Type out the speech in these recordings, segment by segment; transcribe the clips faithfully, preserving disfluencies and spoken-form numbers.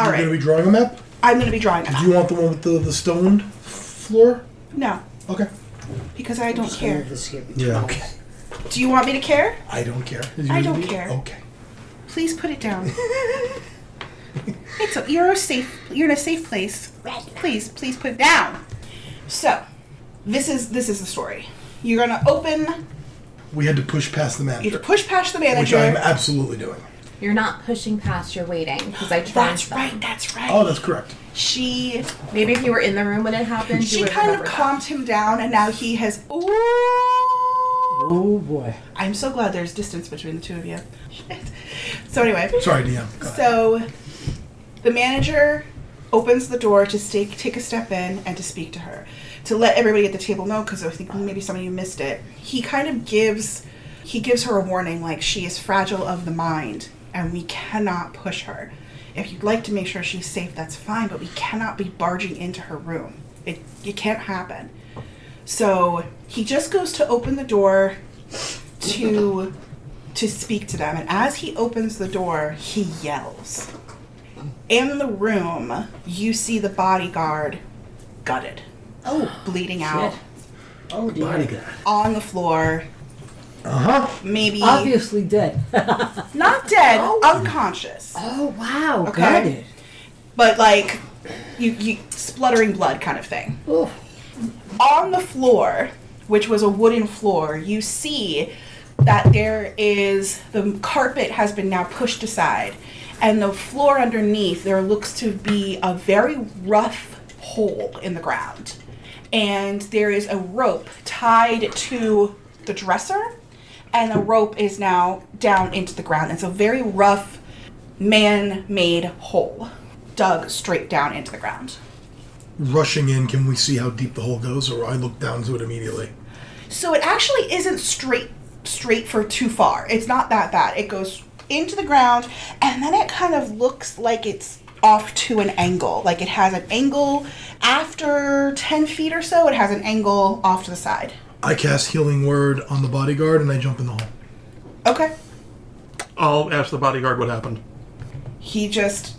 All You're right. going to be drawing a map? I'm going to be drawing a Do map. you want the one with the, the stoned floor? No, Okay. because I don't care. This here between Yeah. us. Okay. Do you want me to care? I don't care. Is I yours don't immediate? care. Okay. Please put it down. It's a, you're a safe. You're in a safe place. Please, please put it down. So, this is this is the story. You're gonna open. We had to push past the You manager, have to push past the which manager. I am absolutely doing. You're not pushing past, you're waiting. Because I tried That's them. right. That's right. Oh, that's correct. She Maybe if you were in the room when it happened, you she would kind of remember that. calmed him down, and now he has. Ooh. Oh boy. I'm so glad there's distance between the two of you. Shit. So anyway. Sorry, D M. Go ahead. So, the manager opens the door to stay, take a step in and to speak to her. To let everybody at the table know, because I think maybe some of you missed it, he kind of gives, he gives her a warning, like she is fragile of the mind, and we cannot push her. If you'd like to make sure she's safe, that's fine, but we cannot be barging into her room. It, it can't happen. So, he just goes to open the door to, to speak to them, and as he opens the door, he yells. In the room, you see the bodyguard gutted. Oh, Bleeding out. shit. Oh dear. Bodyguard. On the floor. Uh huh. Maybe Obviously dead. not dead, Oh. unconscious. Oh wow. Okay. Got it. But like, you, you spluttering blood kind of thing. Oh. On the floor, which was a wooden floor, you see that there is, the carpet has been now pushed aside. And the floor underneath, there looks to be a very rough hole in the ground. And there is a rope tied to the dresser, and the rope is now down into the ground. It's a very rough, man-made hole, dug straight down into the ground. Rushing in, can we see how deep the hole goes, or I look down to it immediately? So it actually isn't straight, straight for too far. It's not that bad. It goes into the ground, and then it kind of looks like it's off to an angle. Like it has an angle after ten feet or so, it has an angle off to the side. I cast Healing Word on the bodyguard, and I jump in the hole. Okay. I'll ask the bodyguard what happened. He just,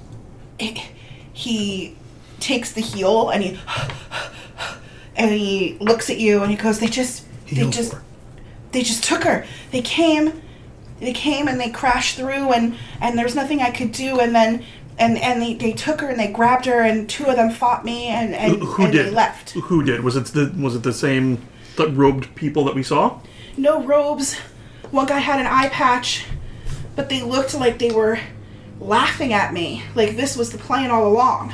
he takes the heel, and he, and he looks at you, and he goes, they just, He they heals just, for her. they just took her. They came, they came and they crashed through, and, and there's nothing I could do, and then, and, and they, they took her and they grabbed her, and two of them fought me, and, and, Who, who and did? they left. Who did? Was it the was it the same th- robed people that we saw? No robes. One guy had an eye patch, but they looked like they were laughing at me. Like this was the plan all along.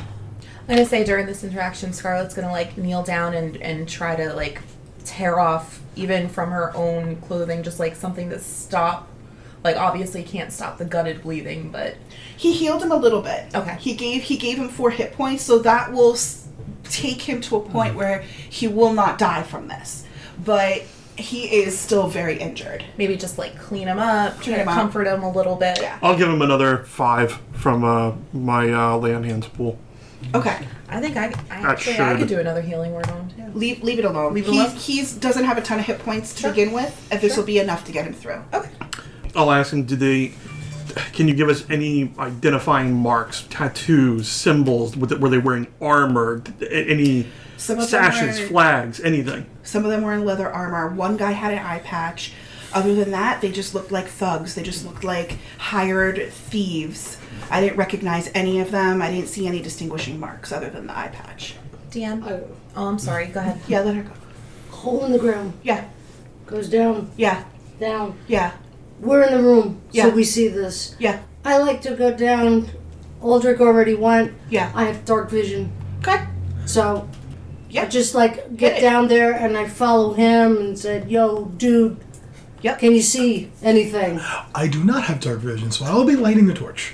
I'm gonna say during this interaction, Scarlett's gonna like kneel down and, and try to like tear off even from her own clothing, just like something to stop. Like obviously can't stop the gutted bleeding, but He healed him a little bit. Okay. He gave he gave him four hit points, so that will s- take him to a point where he will not die from this. But he is still very injured. maybe just like clean him up, try Clean to him up. comfort him a little bit. Yeah. I'll give him another five from uh, my uh, lay on hands pool. Okay. I think I, I actually I should. could do another healing word on too. Leave leave it alone. Leave it he's alone? he's doesn't have a ton of hit points to Sure. begin with, and this Sure. will be enough to get him through. Okay. I'll ask him, did they, can you give us any identifying marks, tattoos, symbols? Were they- were they wearing armor? A- Any Some of them sashes, were- flags, anything? Some of them were in leather armor. One guy had an eye patch. Other than that, they just looked like thugs. They just looked like hired thieves. I didn't recognize any of them. I didn't see any distinguishing marks other than the eye patch. Deanne? Oh, Oh, I'm sorry. Go ahead. Yeah, let her go. hole in the ground. Yeah, Goes down, yeah, down. yeah, We're in the room, Yeah. so we see this. yeah, I like to go down. Aldrich already went. yeah. I have dark vision. Okay. So Yeah. I just like Hit get it. down there and I follow him and said, yo, dude, Yep. can you see anything? I do not have dark vision, so I'll be lighting the torch.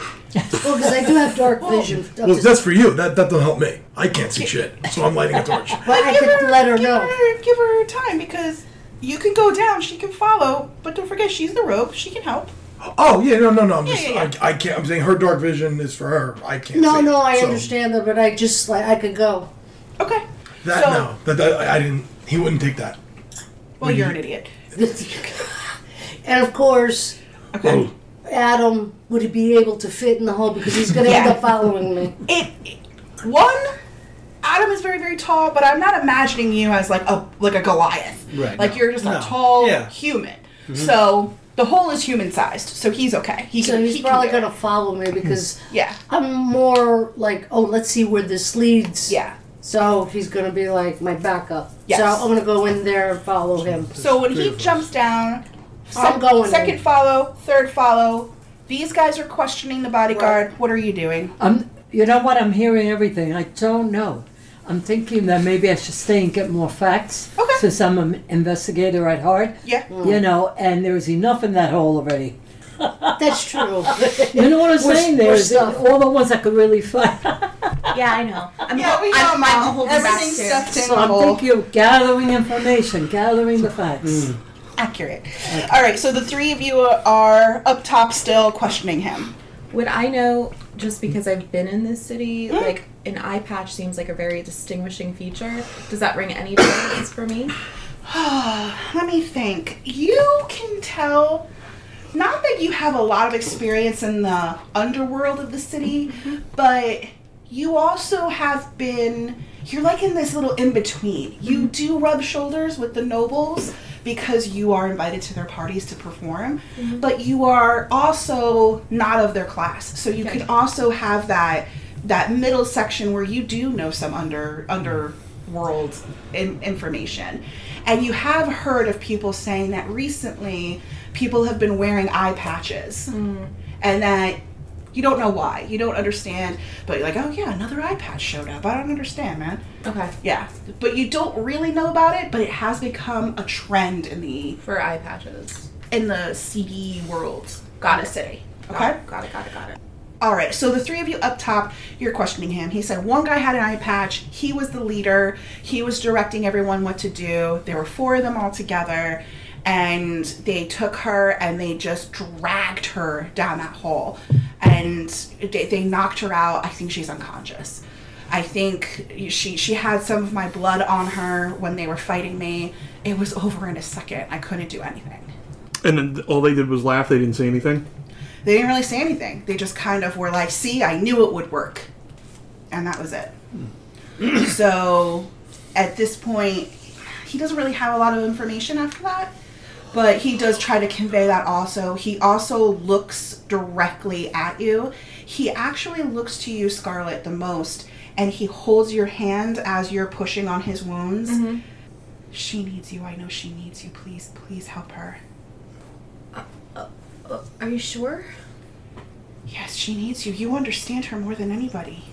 Well, because I do have dark vision. Well, that's for you. That that don't help me. I can't see shit, so I'm lighting a torch. But I Give could let her give know. Her, give her time because you can go down. She can follow, but don't forget she's the rope. She can help. Oh yeah, no, no, no. I'm Yeah, just, yeah, yeah. I, I can't. I'm saying her dark vision is for her. I can't. No, see no, it, I so understand that, but I just like I could go. Okay. That So- no, that, that I didn't. He wouldn't take that. Well, you're an idiot. And of course, Okay. Adam, would he be able to fit in the hole? Because he's going to Yeah. end up following me. It, it one, Adam is very very tall, but I'm not imagining you as like a like a Goliath. Right, Like no. you're just No. a tall Yeah. human. So the hole is human sized, so he's okay. He So can, he's he probably can do going to follow me because it. Yeah, I'm more like, oh, let's see where this leads. yeah. So he's going to be like my backup. Yes. So I'm going to go in there and follow him. So when he jumps down, I'm going second in. follow, third follow. These guys are questioning the bodyguard. What are you doing? I'm, you know what? I'm hearing everything. I don't know. I'm thinking that maybe I should stay and get more facts. Okay. Since I'm an investigator at heart. Yeah. You know, and there's enough in that hole already. That's true. You know what I'm We're- saying? we're There's stuffed. all the ones that could really fight. Yeah, I know. I'm Yeah, we know, I'm, I'm Mom. holding back Everything's too. stuffed in So the I'm hole. thinking of gathering information, gathering the facts. Accurate. All right, so the three of you are up top still questioning him. Would I know, just because I've been in this city, like an eye patch seems like a very distinguishing feature. Does that ring any difference for me? Let me think. You can tell, not that you have a lot of experience in the underworld of the city, but you also have been, you're like in this little in-between. You do rub shoulders with the nobles because you are invited to their parties to perform, but you are also not of their class. So you Okay. can also have that that middle section where you do know some under underworld in, information. And you have heard of people saying that recently people have been wearing eye patches. And that you don't know why. You don't understand. But you're like, oh yeah, another eye patch showed up. I don't understand, man. Okay. Yeah. But you don't really know about it, but it has become a trend in the For eye patches. in the C D world. Got in it. the city. Got Okay? it, got it, got it, got it. All right, so the three of you up top, you're questioning him. He said one guy had an eye patch. He was the leader. He was directing everyone what to do. There were four of them all together, and they took her and they just dragged her down that hole. And they, they knocked her out. I think she's unconscious. I think she she had some of my blood on her when they were fighting me. It was over in a second. I couldn't do anything. And then all they did was laugh. They didn't say anything. They didn't really say anything. They just kind of were like, see, I knew it would work. And that was it. So at this point, he doesn't really have a lot of information after that. But he does try to convey that also. He also looks directly at you. He actually looks to you, Scarlet, the most. And he holds your hand as you're pushing on his wounds. She needs you. I know she needs you. Please, please help her. Uh, are you sure? Yes, she needs you. You understand her more than anybody.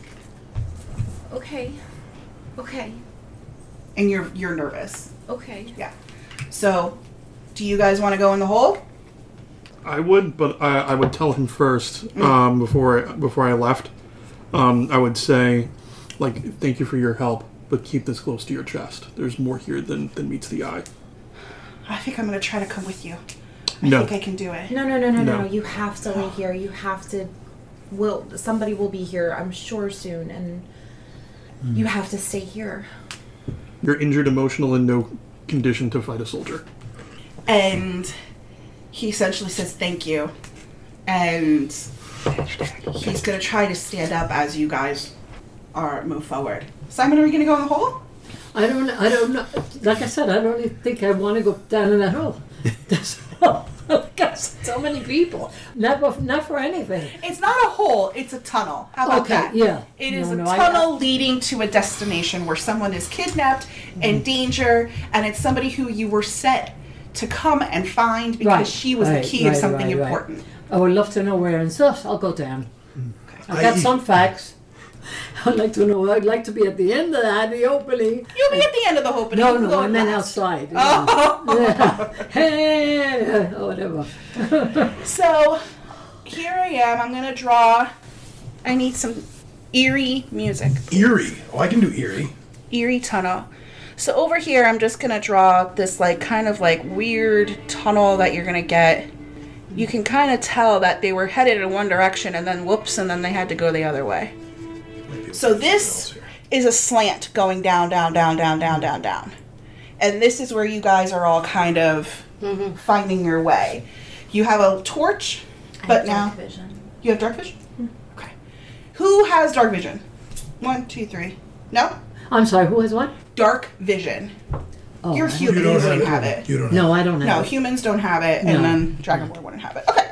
Okay. Okay. And you're you're nervous. Okay. Yeah. So, do you guys want to go in the hole? I would, but I, I would tell him first um, before I, before I left. Um, I would say, like, thank you for your help, but keep this close to your chest. There's more here than, than meets the eye. I think I'm going to try to come with you. I No. think I can do it. No, no, no, no, no, No. You have to stay here. You have to. Will somebody will be here? I'm sure soon, and you have to stay here. You're injured, emotional, and no condition to fight a soldier. And he essentially says thank you. And he's going to try to stand up as you guys are move forward. Simon, are you going to go in the hole? I don't. I don't know. Like I said, I don't even think I want to go down in that hole. That's all. Got so many people. Not for, not for anything. It's not a hole, it's a tunnel. How about Okay, that? yeah. It is No, a no, I- tunnel leading to a destination where someone is kidnapped, in danger, and it's somebody who you were set to come and find because Right, she was right, the key of right, something right, right. important. I would love to know where and stuff. I'll go down. I got I- some facts. I'd like to know. I'd like to be at the end of that, the opening. You'll be at the end of the opening. No, You can no, go I in meant last. outside. Oh. Yeah. Hey, oh, whatever. So, here I am. I'm going to draw. I need some eerie music. Eerie. Oh, I can do eerie. Eerie tunnel. So over here, I'm just going to draw this like kind of like weird tunnel that you're going to get. You can kind of tell that they were headed in one direction and then whoops, and then they had to go the other way. So this is a slant going down, down, down, down, down, down, down. And this is where you guys are all kind of finding your way. You have a torch But I now have dark vision. you have dark vision. Okay. Who has dark vision? One, two, three. No. I'm sorry, who has what? Dark vision. Oh, You're I- human. You You don't wouldn't have have it. it. You don't No, have I don't No, have it. humans don't have it, No. and then Dragonborn wouldn't have it. Okay.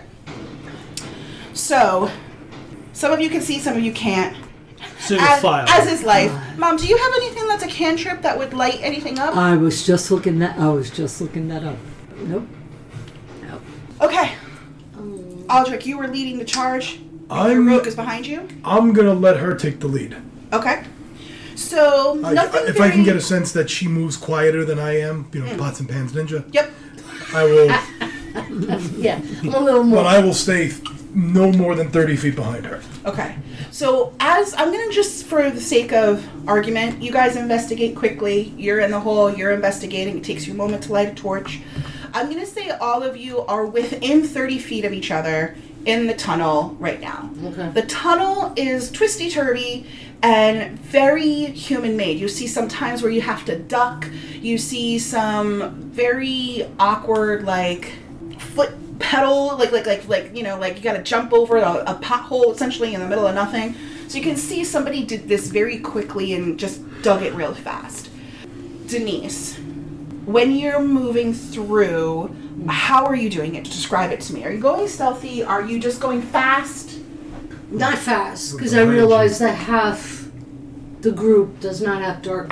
So, some of you can see, some of you can't. Single As, file. as is life. Mom, do you have anything that's a cantrip that would light anything up? I was just looking that. I was just looking that up. Nope. Nope. Okay. Um, Aldrich, you were leading the charge. I'm- Your rogue is behind you. I'm gonna let her take the lead. Okay. So, I, nothing if very... I can get a sense that she moves quieter than I am, you know, Mm. pots and pans ninja, Yep. I will. yeah, a little more. But I will stay no more than thirty feet behind her. Okay. So, as I'm going to just, for the sake of argument, you guys investigate quickly. You're in the hole, you're investigating. It takes you a moment to light a torch. I'm going to say all of you are within thirty feet of each other in the tunnel right now. Okay. The tunnel is twisty-turvy and very human-made. You see some times where you have to duck. You see some very awkward, like, foot pedal, like, like, like, like, you know, like you gotta jump over a, a pothole essentially in the middle of nothing. So you can see somebody did this very quickly and just dug it real fast. Denise, when you're moving through, how are you doing it? Describe it to me. Are you going stealthy? Are you just going fast? Not fast, because I realize that half the group does not have dark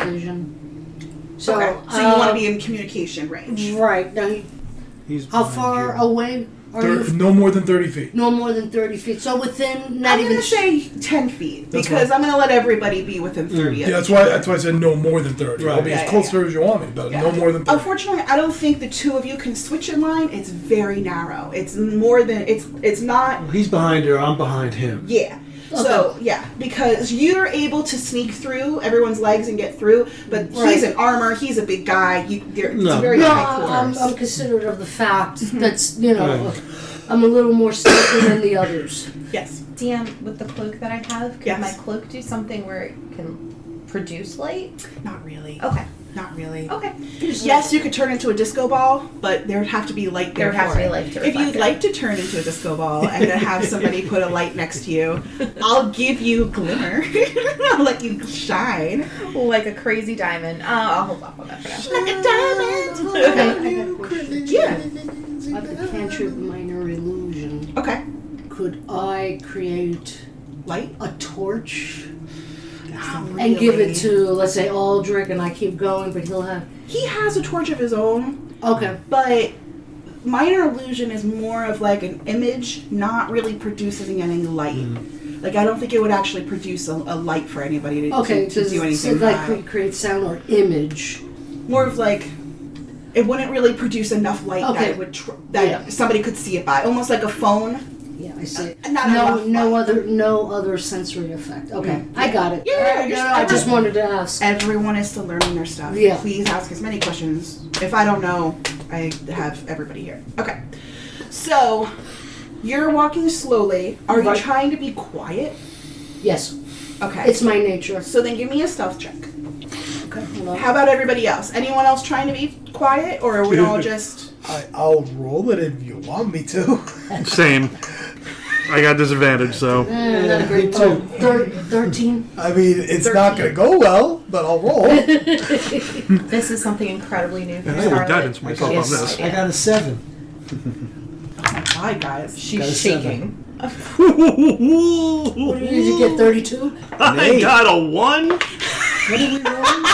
vision. So, okay. So you uh, want to be in communication range. right now. He's How behind far you. away are Thir- you? no more than thirty feet. No more than thirty feet. So within, not I'm even. going to say ten feet That's because fine. I'm going to let everybody be within thirty. Yeah, of that's each why. other. That's why I said no more than thirty. I'll Right. be Yeah, as yeah, close yeah. to her as you want me, but Yeah. no more than thirty. Unfortunately, I don't think the two of you can switch in line. It's very narrow. It's more than it's. It's not. He's behind her. I'm behind him. Yeah. So yeah, because you're able to sneak through everyone's legs and get through, but he's Right. in armor. He's a big guy. You, they're, it's No. very No, high I'm, quarters. I'm considerate of the fact that's, you know, Right. I'm a little more stealthy than the others. Yes. D M, with the cloak that I have, could Yes. my cloak do something where it can produce light? Not really. Okay. Not really. Okay. Yes, you could turn into a disco ball, but there would have to be light There there. would have for to be it. light to If reflect you'd it. like to turn into a disco ball and then have somebody put a light next to you, I'll give you glimmer. I'll let you shine Like a crazy diamond. Uh, I'll hold off on that for now. like a diamond. Okay, Okay. I got a question. Yeah. I have a cantrip minor illusion. Okay. Could I create Light. a torch Not and give really. it to, let's say, Aldrich, and I keep going, but he'll have. He has a torch of his own, Okay. but minor illusion is more of like an image, not really producing any light. Like I don't think it would actually produce a, a light for anybody to, Okay, to, to because do anything. like by. cre- create sound or image. More of like it wouldn't really produce enough light that Okay. it would tr- that Yeah. somebody could see it by, almost like a phone. Yeah, I see. Uh, not no, enough no light. other, no other sensory effect. Okay, Mm, I yeah. got it. Yeah, Uh, you're no, just- I just wanted to ask. Everyone is still learning their stuff. Yeah. Please ask as many questions. If I don't know, I have everybody here. Okay. So, you're walking slowly. Are you Right. trying to be quiet? Yes, Okay. it's my nature. so then give me a stealth check. Okay, hold on. How about everybody else? Anyone else trying to be quiet, or are we all just? I, I'll roll it if you want me to. Same. I got disadvantage, so Eh, not a great me too. Thir- Thirteen. I mean, it's not going to go well, but I'll roll. This is something incredibly new for I will Scarlet. guidance myself She on has this. no I idea. got a seven. Oh my god, guys! She's Got a shaking. What did you get? Thirty-two. I got a one What did we roll?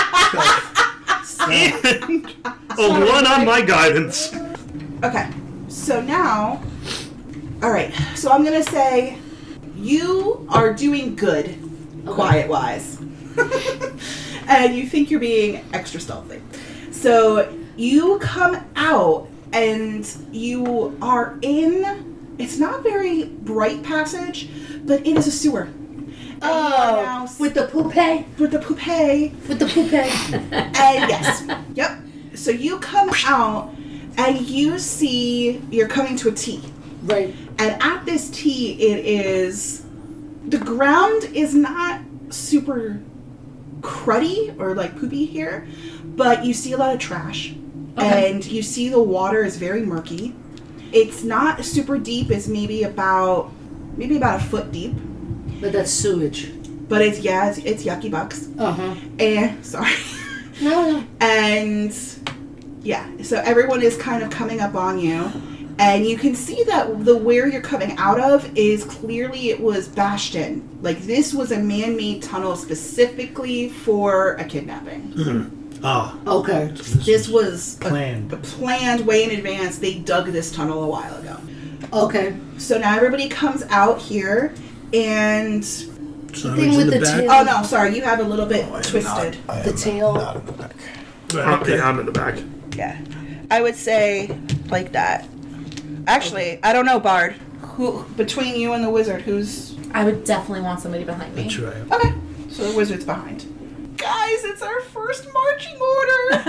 and a one on my guidance. Okay, so now, all right. So I'm gonna say you are doing good, quiet-wise, and you think you're being extra stealthy. So you come out and you are in. It's not very bright passage, but it is a sewer. And you are now Oh, with the poupée, with the poupée. with the poupée. And yes, yep. So you come out and you see you're coming to a T. Right. And at this T, it is the ground is not super cruddy or like poopy here, but you see a lot of trash, Okay. and you see the water is very murky, It's not super deep. It's maybe about maybe about a foot deep. But that's sewage. But it's yeah, it's, it's yucky bucks. Uh huh. And sorry. No, no. And yeah, so everyone is kind of coming up on you, and you can see that the where you're coming out of is clearly it was bashed in. Like this was a man-made tunnel specifically for a kidnapping. Mm-hmm. Ah. Okay. This was Planned. A, a planned way in advance. They dug this tunnel a while ago. Okay. So now everybody comes out here, and So thing it's with in the, the back. tail- oh no, sorry, you have a little bit I am twisted. not- I The am tail. Not in the back. Okay, I'm in the back. Yeah, I would say like that. Actually, I don't know, Bard. Who between you and the wizard, who's I would definitely want somebody behind me. That's right. okay? So the wizard's behind. Guys, it's our first marching order.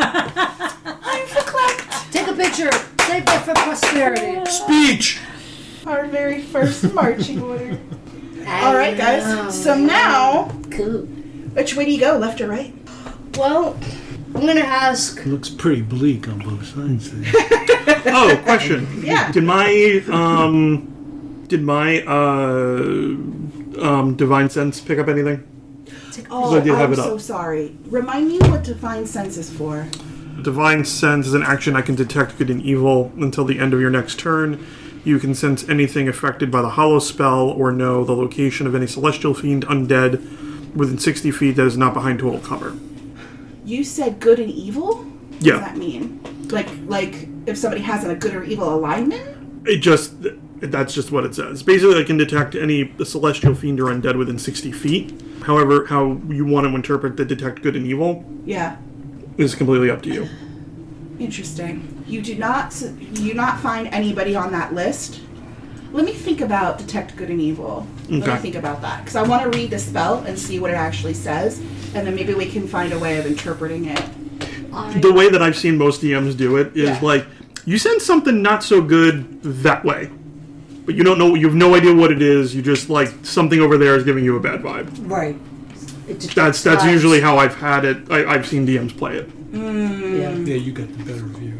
I'm verklempt. Take a picture. Save that for posterity. Speech! Our very first marching order. I All right, know. guys. So now, Cool. which way do you go, left or right? Well, I'm gonna ask. It looks pretty bleak on both sides there. Oh, question. Yeah. Did my um, did my uh, um, divine sense pick up anything? Oh, I did have I'm it up. so sorry. Remind me what divine sense is for. Divine sense is an action I can detect good and evil until the end of your next turn. You can sense anything affected by the hollow spell or know the location of any celestial fiend undead within sixty feet that is not behind total cover. You said good and evil? What Yeah. does that mean? Like, like if somebody has a good or evil alignment? It just, that's just what it says. Basically, I can detect any celestial fiend or undead within sixty feet. However, how you want to interpret the detect good and evil Yeah. is completely up to you. Interesting. You do not you do not find anybody on that list. Let me think about detect good and evil. Let me Okay. think about that because I want to read the spell and see what it actually says, and then maybe we can find a way of interpreting it. The way that I've seen most D Ms do it is Yeah. like, you sense something not so good that way. But you don't know, you have no idea what it is, you just like, something over there is giving you a bad vibe. Right. It detects That's that's vibes. usually how I've had it, I, I've seen D Ms play it. Yeah. Yeah, you got the better view.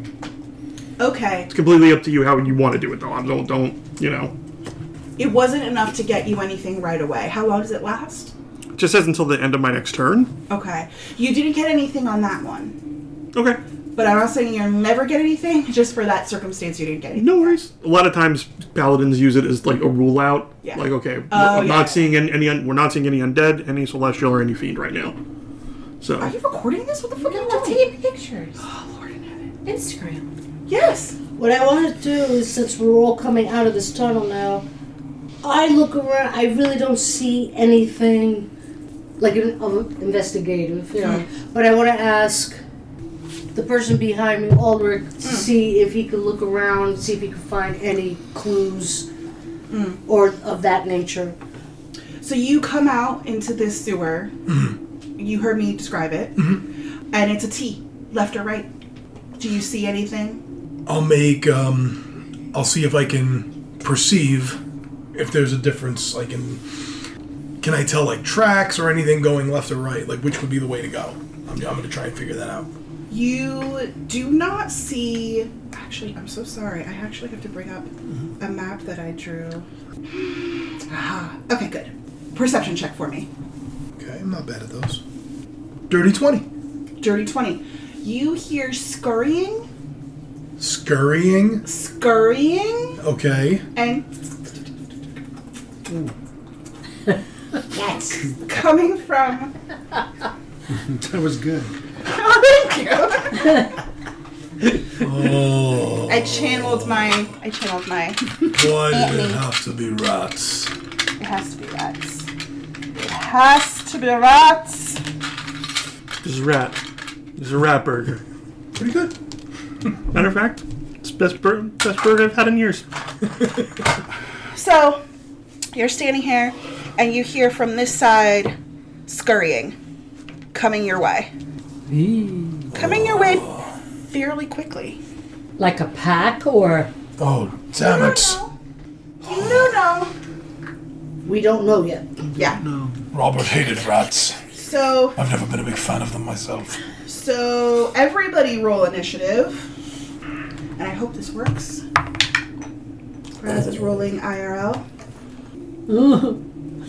Okay. It's completely up to you how you want to do it though. I don't, don't, you know. It wasn't enough to get you anything right away. How long does it last? It just says until the end of my next turn. Okay. You didn't get anything on that one. Okay. But I'm not saying you'll never get anything, just for that circumstance you didn't get anything. No worries. A lot of times, paladins use it as like a rule out. Yeah. Like, okay, Oh, I'm yeah. not seeing any, any. un- We're not seeing any undead, any celestial, or any fiend right now. So Are you recording this? What the fuck are No, you I'm doing? taking pictures. Oh, Lord in heaven. Instagram. Yes. What I want to do is, since we're all coming out of this tunnel now, I look around. I really don't see anything like an of investigative, you know. But I want to ask the person behind me, Ulrich, to see if he could look around, see if he could find any clues or of that nature. So you come out into this sewer. You heard me describe it. And it's a T, left or right. Do you see anything? I'll make, um, I'll see if I can perceive if there's a difference. I can, can I tell like tracks or anything going left or right? Like which would be the way to go? I'm, I'm going to try and figure that out. You do not see... Actually, I'm so sorry. I actually have to bring up a map that I drew. Ah, okay, good. Perception check for me. Okay, I'm not bad at those. Dirty twenty. Dirty twenty. You hear scurrying, Scurrying. scurrying, Okay. and Yes. coming from... That was good. Oh, thank you. Oh. I channeled my... I channeled my... Why did Anthony. it have to be rats? It has to be rats. It has to be rats. this is rat. This is a rat burger. Pretty good. Matter of fact, it's the best, bur- best burger I've had in years. So, you're standing here, and you hear from this side scurrying, coming your way. Coming your way fairly quickly. Like a pack or Oh, damn it. You don't know. We don't know yet. Yeah. No. Robert hated rats. So, I've never been a big fan of them myself. so everybody roll initiative, and I hope this works. Raz is rolling I R L. Ooh.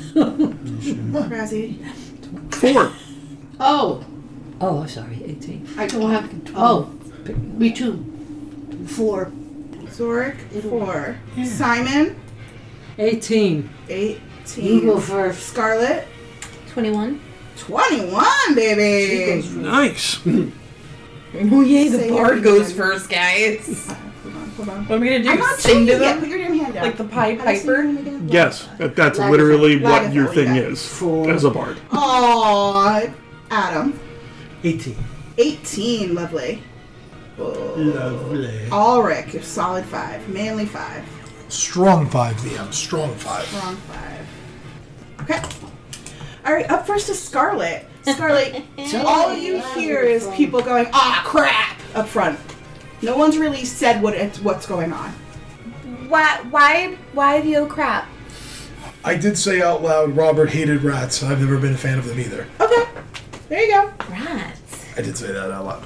Razzie. Four. Oh, Oh, I'm sorry. eighteen. I don't have. Oh, me too. Four. Zorik, four. Simon, eighteen. eighteen. You go first. Scarlet, twenty-one. twenty-one, baby. Nice. Oh yay, the Say bard your goes name. first, guys. Hold on, hold on. What am I gonna do? I'm not Sing to changing yet. them? Put your damn hand down. Like the Pied How do you say your Piper? name again? Yes, that, that's Lagerfeld. literally what your Lagerfeld, thing yeah. is Four. as a bard. Aww, Adam. eighteen. eighteen, lovely. Whoa. Lovely. Ulrich, you're solid five. Manly five. Strong five, V M. Strong five. Wrong five. Okay. Alright, up first is Scarlet. Scarlet, all you hear is people going, ah, crap, up front. No one's really said what it's, what's going on. Why? Why? Why have you oh crap? I did say out loud, Robert hated rats. I've never been a fan of them either. Okay, there you go. Rats. I did say that out loud.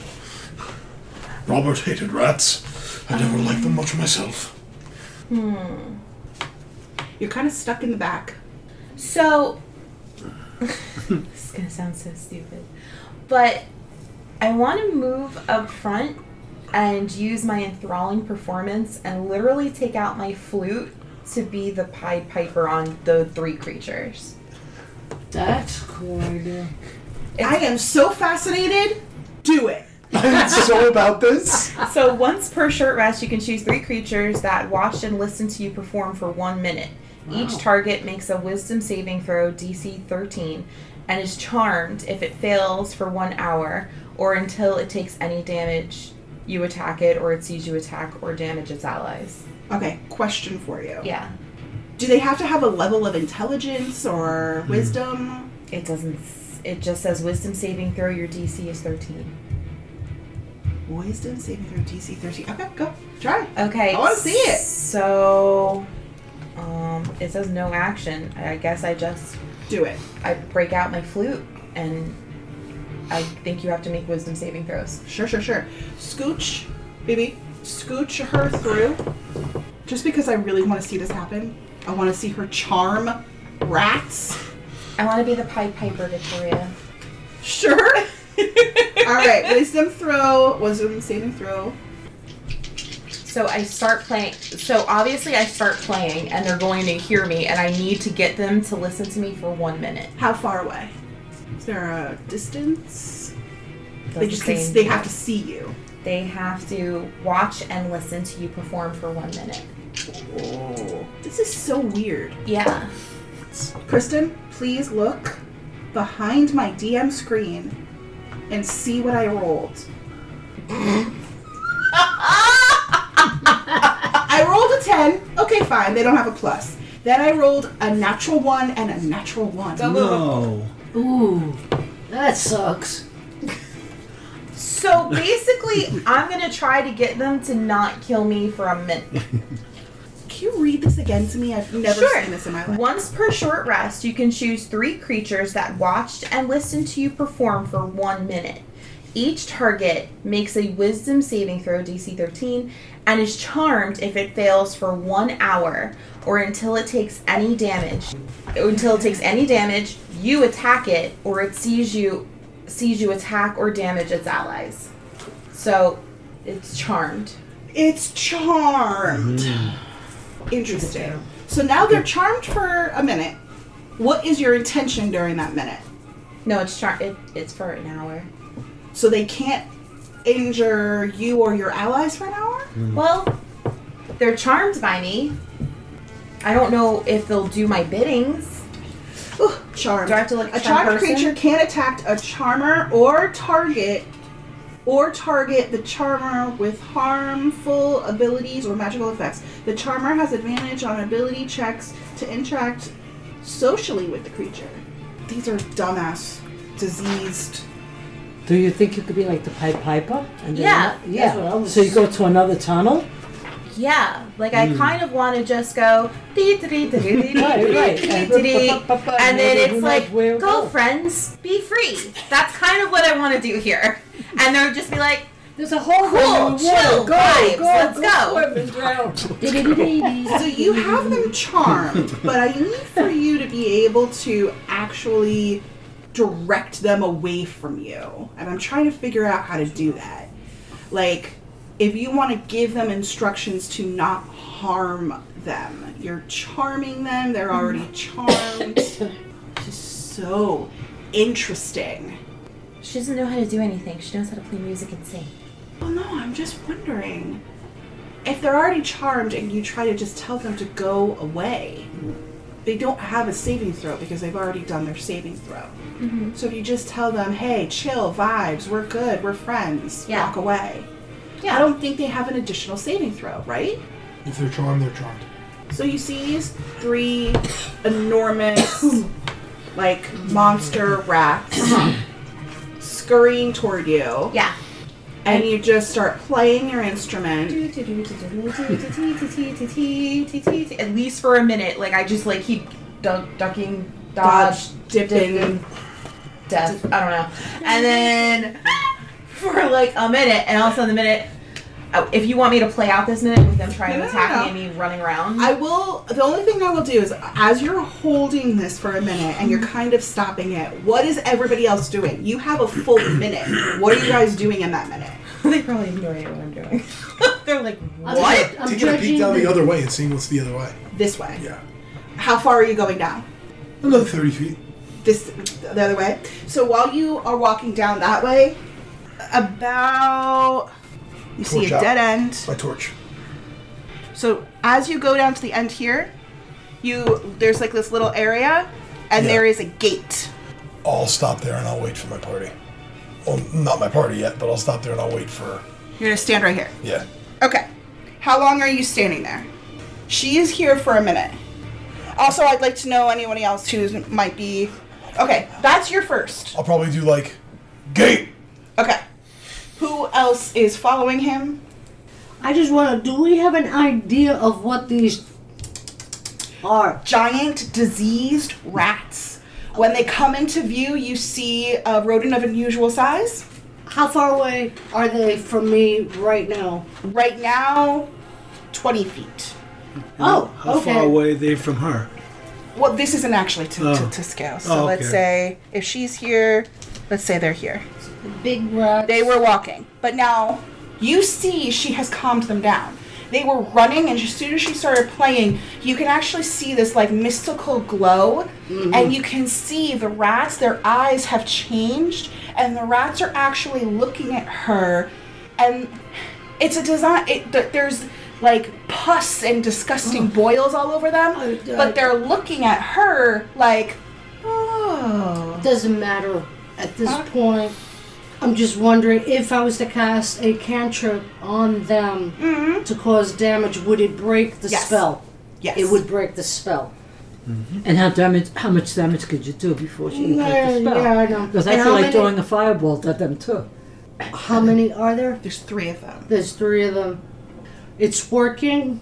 Robert hated rats. I never liked them much myself. Hmm. You're kind of stuck in the back. So, this is gonna sound so stupid, but I want to move up front and use my enthralling performance and literally take out my flute to be the Pied Piper on the three creatures. That's a cool idea. I am so fascinated. Do it. I'm so about this. So once per short rest, you can choose three creatures that watch and listen to you perform for one minute. Each target makes a wisdom saving throw, D C thirteen, and is charmed if it fails for one hour or until it takes any damage you attack it or it sees you attack or damage its allies. Okay, question for you. Yeah. Do they have to have a level of intelligence or wisdom? It doesn't, s- it just says wisdom saving throw, your D C is thirteen. Wisdom saving throw D C thirteen. Okay, go. Try. Okay. I wanna see it. So, um, it says no action. I guess I just, Do it. I break out my flute and I think you have to make wisdom saving throws. Sure, sure, sure. Scooch, baby, scooch her through. Just because I really want to see this happen. I want to see her charm rats. I want to be the Pied Piper, Victoria. Sure. All right, wisdom throw, wisdom saving throw. So I start playing. So obviously I start playing, and they're going to hear me, and I need to get them to listen to me for one minute. How far away? Is there a distance? They Doesn't just say can, they have to see you. They have to watch and listen to you perform for one minute. Oh, this is so weird. Yeah. Kristen, please look behind my D M screen and see what I rolled. I rolled a ten. Okay, fine. They don't have a plus. Then I rolled a natural one and a natural one. No. Ooh, that sucks. So basically, I'm going to try to get them to not kill me for a minute. Can you read this again to me? I've never Sure. seen this in my life. Once per short rest, you can choose three creatures that watched and listened to you perform for one minute. Each target makes a wisdom saving throw, D C thirteen, and is charmed if it fails for one hour or until it takes any damage. Until it takes any damage, you attack it, or it sees you sees you attack or damage its allies. So, it's charmed. It's charmed. Interesting. So now they're charmed for a minute. What is your intention during that minute? No, it's char- it, it's for an hour. So they can't injure you or your allies for an hour? Well, they're charmed by me. I don't know if they'll do my biddings. Ooh, charmed. Do I have to, like, a charm charmed person? creature can attack a charmer or target or target the charmer with harmful abilities or magical effects. The charmer has advantage on ability checks to interact socially with the creature. These are dumbass, diseased. Do you think you could be like the Pied Piper? And then- Yeah. yeah. That's what I was- So you go to another tunnel? Yeah, like I kind of want to just go, dee dee dee dee dee dee Right, right. dee dee dee, and then it's like, Where go go. friends, be free. That's kind of what I want to do here. And they'll just be like, There's a whole cool, chill vibes, let's go. go. Women drown. So you have them charmed, but I need for you to be able to actually direct them away from you. And I'm trying to figure out how to do that. Like, if you want to give them instructions to not harm them, you're charming them, they're already charmed. Just so interesting. She doesn't know how to do anything. She knows how to play music and sing. Well, no, I'm just wondering. If they're already charmed and you try to just tell them to go away, they don't have a saving throw because they've already done their saving throw. Mm-hmm. So if you just tell them, hey, chill, vibes, we're good, we're friends, Yeah. walk away. Yeah. I don't think they have an additional saving throw, right? If they're charmed, they're charmed. So you see these three enormous, like, monster rats scurrying toward you. Yeah. And you just start playing your instrument. At least for a minute, like I just like keep duck, ducking, dodge, Dodge, dipping. death. I don't know. And then for like a minute, and all of a sudden the minute. Oh, if you want me to play out this minute with them trying No, to no, attack no, me and me running around, I will. The only thing I will do is, as you're holding this for a minute and you're kind of stopping it, what is everybody else doing? You have a full minute. What are you guys doing in that minute? they probably have no idea what I'm doing. They're like, I'm what? ju- I'm Taking a peek judging down the the- other way and seeing what's the other way. This way. Yeah. How far are you going down? Another thirty feet. This the other way. So while you are walking down that way, about you see Torch a out. dead end. My torch. So as you go down to the end here, you there's like this little area, and Yeah. there is a gate. I'll stop there and I'll wait for my party. Well, not my party yet, but I'll stop there and I'll wait for. You're gonna stand right here. Yeah. Okay. How long are you standing there? She is here for a minute. Also, I'd like to know anybody else who might be. Okay, that's your first. I'll probably do like gate. Okay. Who else is following him? I just want to. Do we have an idea of what these are? Giant diseased rats. When they come into view, you see a rodent of unusual size. How far away are they from me right now? Right now, twenty feet. Oh, How okay. far away are they from her? Well, this isn't actually to, to, Oh. to scale. So Oh, let's okay. say if she's here, let's say they're here. Big rats. They were walking. But now you see she has calmed them down. They were running, and as soon as she started playing, you can actually see this like mystical glow, and you can see the rats, their eyes have changed, and the rats are actually looking at her, and it's a design. It, th- there's like pus and disgusting boils all over them, I- I- but they're looking at her like, oh. Doesn't matter at this Huh? point. I'm just wondering if I was to cast a cantrip on them Mhm. to cause damage, would it break the Yes. spell? Yes. It would break the spell. And how damage? How much damage could you do before she Yeah, break the spell? yeah, I know. Because I And feel how like many- throwing a firebolt at them too. How many are there? There's three of them. There's three of them. It's working.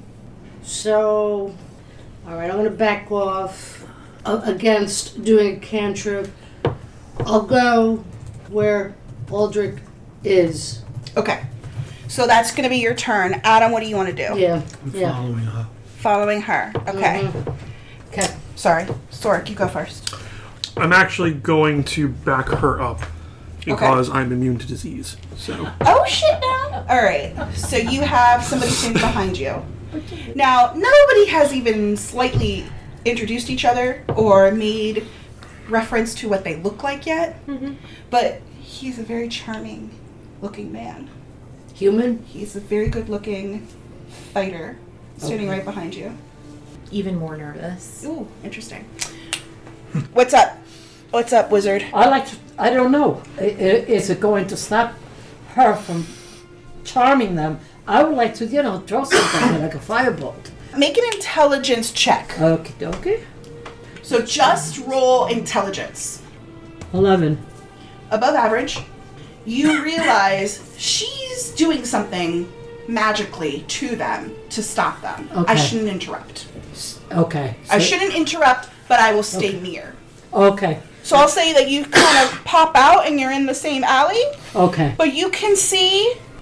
So, all right, I'm gonna back off uh, against doing a cantrip. I'll go where Aldrich is. Okay. So that's going to be your turn. Adam, what do you want to do? Yeah, I'm yeah. following her. Following her. Okay. Mhm. Okay. Sorry. Sork, you go first. I'm actually going to back her up because I'm immune to disease. So Oh, shit, now. All right. So you have somebody standing behind you. Now, nobody has even slightly introduced each other or made reference to what they look like yet. But he's a very charming looking man. Human? He's a very good looking fighter standing right behind you. Even more nervous. Ooh, interesting. What's up? What's up, wizard? I like to. I don't know. I- I- Is it going to stop her from charming them? I would like to, you know, throw something like a firebolt. Make an intelligence check. Okie dokie. So just roll intelligence. Eleven. Above average. You realize she's doing something magically to them to stop them. I Okay. shouldn't interrupt. Okay. I so- shouldn't interrupt, but I will stay near. Okay. So I'll say that you kind of pop out and you're in the same alley, Okay. but you can see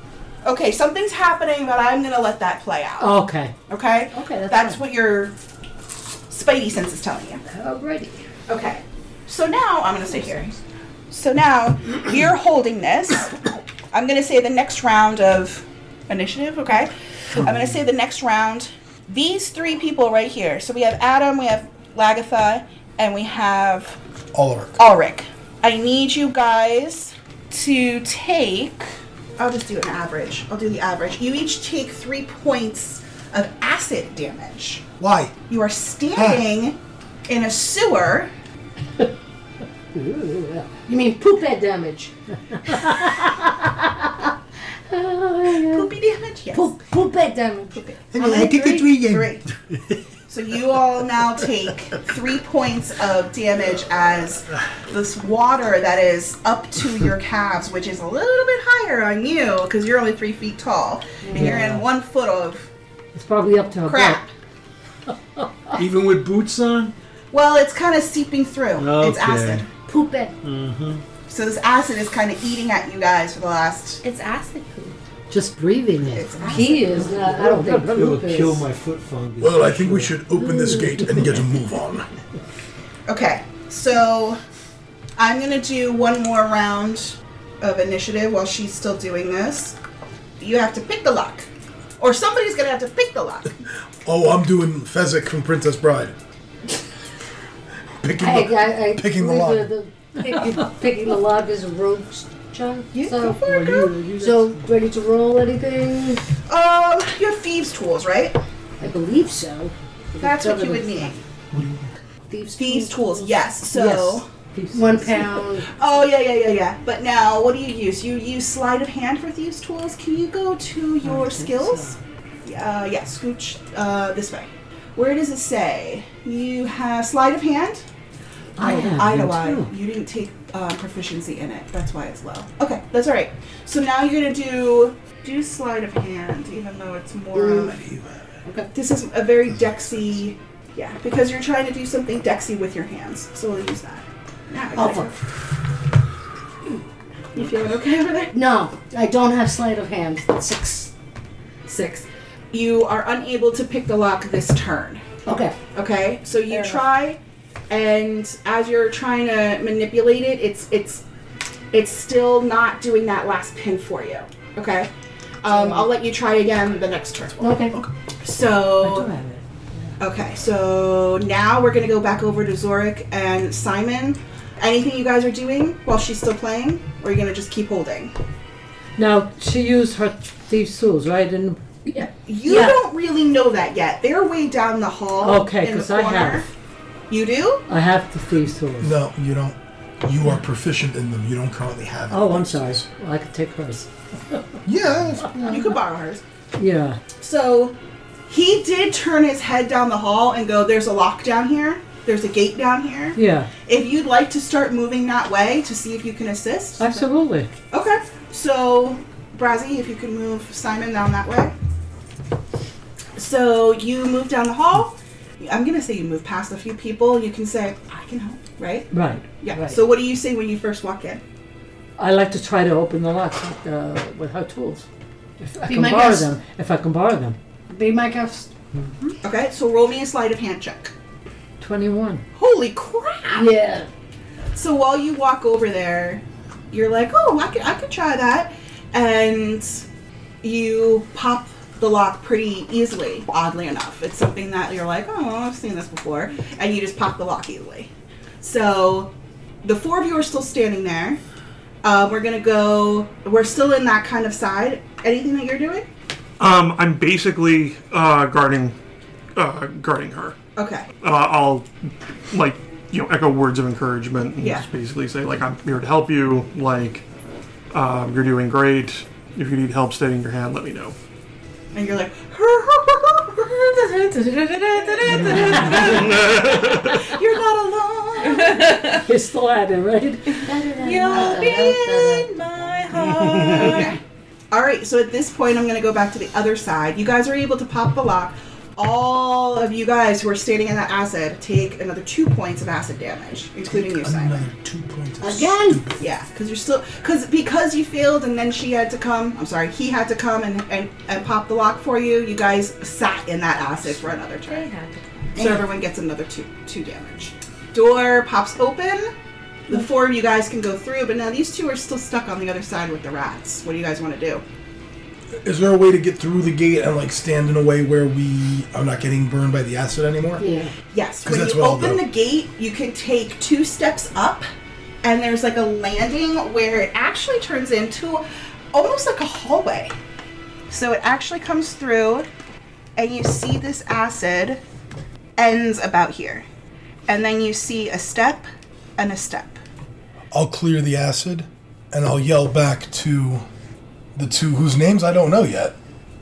Okay, something's happening, but I'm gonna let that play out. Okay. Okay? Okay, that's That's fine. what your spidey sense is telling you. Alrighty. Okay. So now I'm gonna stay here. So now you're holding this. I'm gonna say the next round of initiative, okay? I'm gonna say the next round. These three people right here. So we have Adam, we have Lagatha, and we have Ulrich. Ulrich. I need you guys to take. I'll just do an average. I'll do the average. You each take three points of acid damage. Why? You are standing in a sewer. You mean poop head damage? Poopy damage? Yes. Poop, poop head damage. And How I many? take a Three? three game. Three. So you all now take three points of damage as this water that is up to your calves, which is a little bit higher on you because you're only three feet tall, and you're in one foot of It's probably up to her crap. Even with boots on? Well, it's kind of seeping through. It's Okay. acid. Poop head. So this acid is kind of eating at you guys for the last. It's acid poop. Just breathing it. It's acid. He is not. I don't think It will poop is. kill my foot fungus. Well, I think we should open this gate and get a move on. Okay, so I'm gonna do one more round of initiative while she's still doing this. You have to pick the lock, or somebody's gonna have to pick the lock. Oh, I'm doing Fezzik from Princess Bride. Picking I, the, I, I picking the believe lock. The, the, picking, picking the lock is a rogue's job. Yeah, so, go for it, girl. so ready to roll anything? Um, you have thieves' tools, right? I believe so. That's what you would need. Thieves, Thieves' tools, yes. So, Yes. One pound. oh yeah, yeah, yeah, yeah. But now, what do you use? You use sleight of hand for thieves' tools. Can you go to your skills? Uh, yeah, scooch uh, this way. Where does it say? You have sleight of hand. I have I know them why. too. You didn't take uh, proficiency in it. That's why it's low. Okay, that's all right. So now you're gonna do do sleight of hand, even though it's more. of- Okay. This is a very dexy, yeah, because you're trying to do something dexy with your hands. So we'll use that. Now I got Oh, it. You feeling okay over there? No, I don't have sleight of hand. Six. Six. You are unable to pick the lock this turn. Okay. Okay, so you Fair enough. try, and as you're trying to manipulate it, it's it's it's still not doing that last pin for you. Okay, um, I'll let you try again the next turn. Okay. I do So have it. okay, so now we're gonna go back over to Zorik and Simon. Anything you guys are doing while she's still playing, or are you gonna just keep holding? Now, she used her thieves' tools, right? And Yeah. You Yeah. don't really know that yet. They're way down the hall. Okay, in the 'cause I corner. have. You do? I have the thieves' tools. No, you don't. You are proficient in them. You don't currently have Oh, them. I'm sorry. Well, I could take hers. Yeah. that's- You could borrow hers. Yeah. So he did turn his head down the hall and go, there's a lock down here. There's a gate down here. Yeah. If you'd like to start moving that way to see if you can assist. Absolutely. Okay. So, Brazzy, if you can move Simon down that way. So you move down the hall. I'm going to say you move past a few people. You can say, I can help, right? Right. Yeah. Right. So what do you say when you first walk in? I like to try to open the lock with, uh, with her tools. If I Be can my borrow guest. them. If I can borrow them. Be my guest. Okay, so roll me a sleight of hand check. twenty-one. Holy crap! Yeah. So while you walk over there, you're like, oh, I could, I could try that. And you pop the lock pretty easily, oddly enough. It's something that you're like, oh, I've seen this before. And you just pop the lock easily. So the four of you are still standing there. Uh, we're going to go, we're still in that kind of side. Anything that you're doing? Um, I'm basically uh, guarding, uh, guarding her. Okay. Uh, I'll like you know echo words of encouragement and Yeah. just basically say like I'm here to help you. Like um, you're doing great. If you need help steadying your hand, let me know. And you're like, you're not alone. You're still at it, right? You'll be in my heart. Okay. All right. So at this point, I'm going to go back to the other side. You guys are able to pop the lock. All of you guys who are standing in that acid take another two points of acid damage, including you, Simon. Another two points of Again? stupid. Yeah, because you're still because because you failed, and then she had to come. I'm sorry, he had to come and, and and pop the lock for you. You guys sat in that acid for another They turn, had to. so everyone gets another two two damage. Door pops open. The four of you guys can go through, but now these two are still stuck on the other side with the rats. What do you guys want to do? Is there a way to get through the gate and like stand in a way where we are not getting burned by the acid anymore? Yeah. Yes, 'Cause when that's you what I'll open do. the gate, you can take two steps up, and there's like a landing where it actually turns into almost like a hallway. So it actually comes through, and you see this acid ends about here. And then you see a step and a step. I'll clear the acid, and I'll yell back to the two whose names I don't know yet.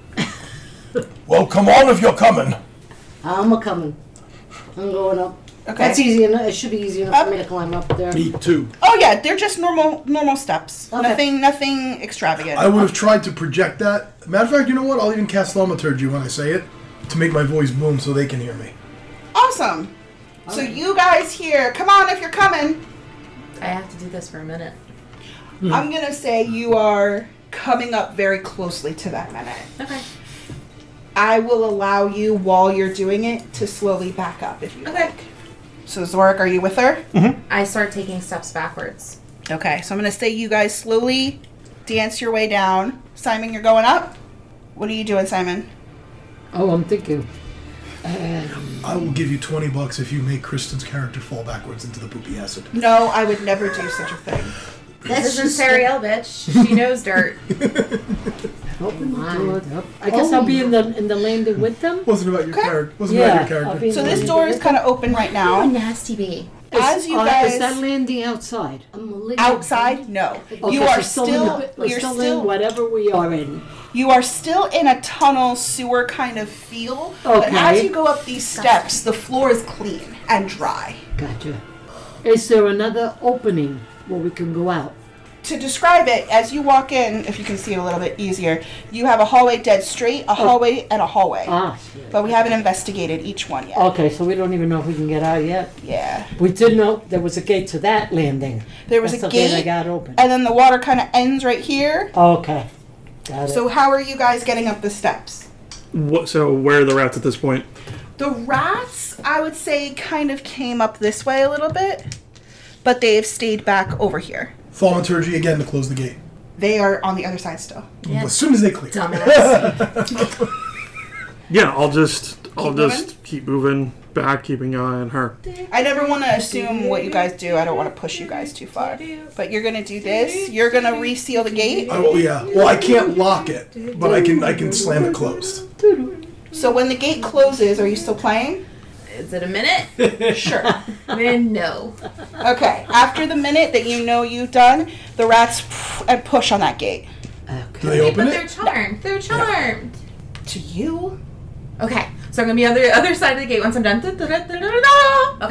Well, come on if you're coming. I'm a coming. I'm going up. Okay. That's easy enough. It should be easy enough for me to climb up there. Me too. Oh yeah, they're just normal normal steps. Okay. Nothing nothing extravagant. I would have tried to project that. Matter of fact, you know what? I'll even cast thaumaturgy when I say it to make my voice boom so they can hear me. Awesome. So you guys here, come on if you're coming. I have to do this for a minute. I'm gonna say you are coming up very closely to that minute. Okay. I will allow you while you're doing it to slowly back up if you Okay. like. So Zorik, are you with her? I start taking steps backwards. Okay, so I'm gonna say you guys slowly dance your way down. Simon, you're going up? What are you doing, Simon? Oh, I'm thinking. I will give you twenty bucks if you make Kristen's character fall backwards into the poopy acid. No, I would never do such a thing. This isn't Sariel, bitch. She knows dirt. Oh, my. God. Yep. I guess I'll be in the in the landing with them. Wasn't about your Okay. character. Wasn't Yeah, about your I'll character. be in So the this landing door is with kind of open right Oh, now. nasty bee. As you uh, guys is that landing outside? I'm a little outside, no. Okay, You so are still, still, in the, we're you're still, still in whatever we are in. You are still in a tunnel sewer kind of feel, but Okay. as you go up these steps, the floor is clean and dry. Gotcha. Is there another opening where we can go out? To describe it, as you walk in, if you can see it a little bit easier, you have a hallway dead straight, a hallway, and a hallway. Ah, shit. But we haven't investigated each one yet. Okay, so we don't even know if we can get out yet. Yeah. We did know there was a gate to that landing. There was That's a the gate I gate, got open. and then the water kind of ends right here. Okay, got it. So how are you guys getting up the steps? What? So where are the rats at this point? The rats, I would say, kind of came up this way a little bit, but they've stayed back over here. Thaumaturgy again to close the gate. They are on the other side still. Yeah. As soon as they clear. Dumbass. Yeah, I'll just I'll Keep just moving? keep moving back, keeping an eye on her. I never want to assume what you guys do. I don't want to push you guys too far. But you're gonna do this. You're gonna reseal the gate. I will, yeah. Well, I can't lock it, but I can I can slam it closed. So when the gate closes, are you still playing? Is it a minute? Sure. Then no. Okay. After the minute that you know you've done, the rats p- and push on that gate. Do they open But they're it? charmed. They're charmed. To you? Okay, so I'm gonna be on the other side of the gate once I'm done. Da-da-da-da-da-da.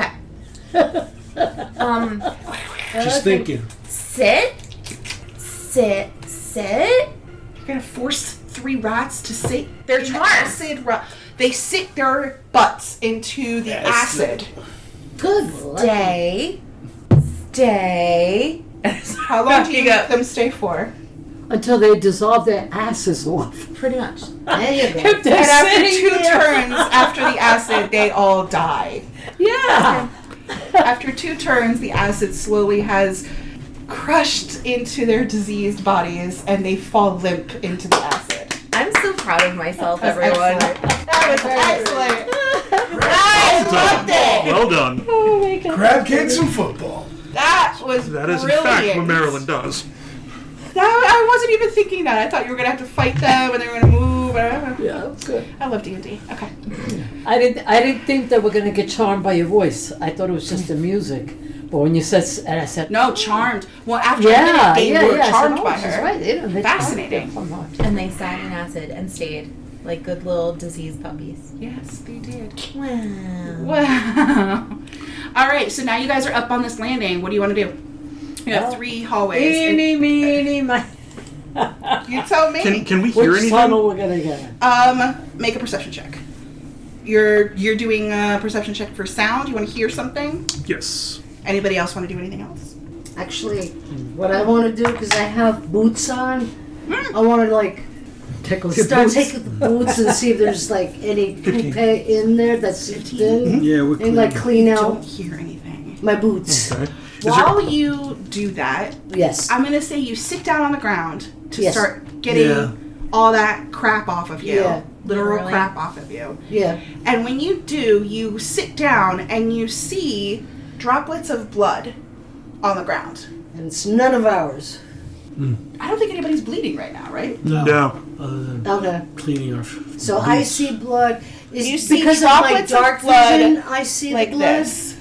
Okay. Um, Just thinking. sit, sit, sit. You're gonna force three rats to sit. They're Charmed. acid. Ra- they sit their butts into the acid. Good. Well, that's- Stay, stay. How long do you make them stay for? Until they dissolve their asses off. Pretty much. There you go. If they're And after sitting two there- turns, after the acid, they all die. Yeah. After two turns, the acid slowly has crushed into their diseased bodies, and they fall limp into the acid. I'm so proud of myself, That's everyone. excellent. That was excellent. I loved it. Well done. Oh my God. Crab cakes and football. That was That is brilliant. in fact what Maryland does. That, I wasn't even thinking that. I thought you were gonna have to fight them, and they were gonna move. Yeah, good. I love D and D. Okay. I didn't. I didn't think that we're gonna get charmed by your voice. I thought it was just the music. But when you said, and I said, No, charmed. Well, after a yeah, minute, they yeah, were yeah. I said, charmed oh, by she's her. right. They, they Fascinating. charmed her. And they sat in acid and stayed like good little diseased puppies. Yes, they did. Wow. Wow. All right, so now you guys are up on this landing. What do you want to do? You have Well, three hallways. Eeny, meeny, my. You tell me. Can can we hear Which anything? tunnel we're gonna get? Um, make a perception check. You're you're doing a perception check for sound. You want to hear something? Yes. Anybody else want to do anything else? Actually, what I want to do, because I have boots on, I want to like Tickle your start boots. taking the boots and see if there's like any poop in there that's seeped in, Yeah, we're and clean. like clean Don't out hear anything. my boots. Okay. Is While you do that, Yes. I'm gonna say you sit down on the ground to Yes. start getting Yeah. all that crap off of you, Yeah. literal Literally. crap off of you. Yeah. And when you do, you sit down and you see droplets of blood on the ground. And it's none of ours. I don't think anybody's bleeding right now, right? No. No. Other than Okay. cleaning our. So I see blood. Is You see because of my droplets of dark blood vision? I see Like the blood. this.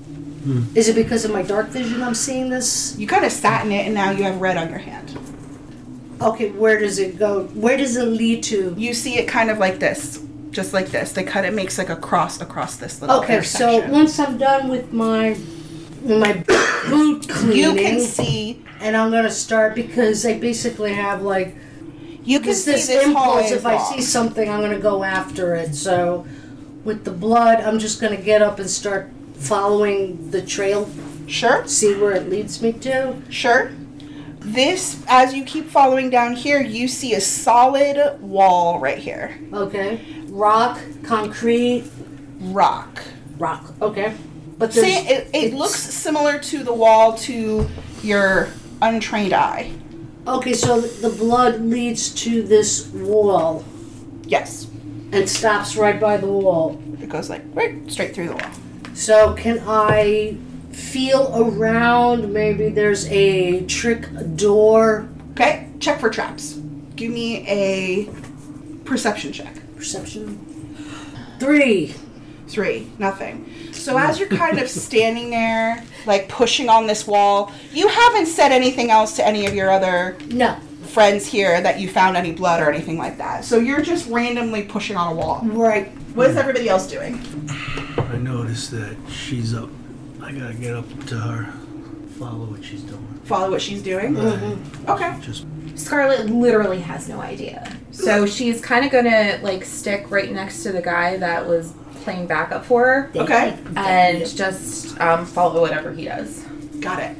Is it because of my dark vision? I'm seeing this. You kind of sat in it and now you have red on your hand. Okay, where does it go? Where does it lead to? You see it kind of like this. Just like this. They cut it makes like a cross across this little Okay, so intersection. once I'm done with my with my boot you cleaning, can see and I'm gonna start because I basically have like you can this, see this this hallway impulse. is If I long. see something, I'm gonna go after it. So with the blood, I'm just gonna get up and start following the trail, Sure. see where it leads me to. Sure. This, as you keep following down here, you see a solid wall right here. Okay, rock, concrete, Rock. rock. Okay, but See, there's, it, it it's- looks similar to the wall to your untrained eye. okay. So the blood leads to this wall Yes. and stops right by the wall. It goes like right straight through the wall. So can I feel around? Maybe there's a trick door. Okay, check for traps. Give me a perception check. Perception. Three. Three, nothing. So as you're kind of standing there, like pushing on this wall, you haven't said anything else to any of your other No. friends here that you found any blood or anything like that. So you're just randomly pushing on a wall. Right. What is everybody else doing? I noticed that she's up. I gotta get up to her, follow what she's doing. Follow what she's doing? Okay. Just Scarlet literally has no idea. So she's kind of gonna like stick right next to the guy that was playing backup for her, Okay. and just um, follow whatever he does. Got it.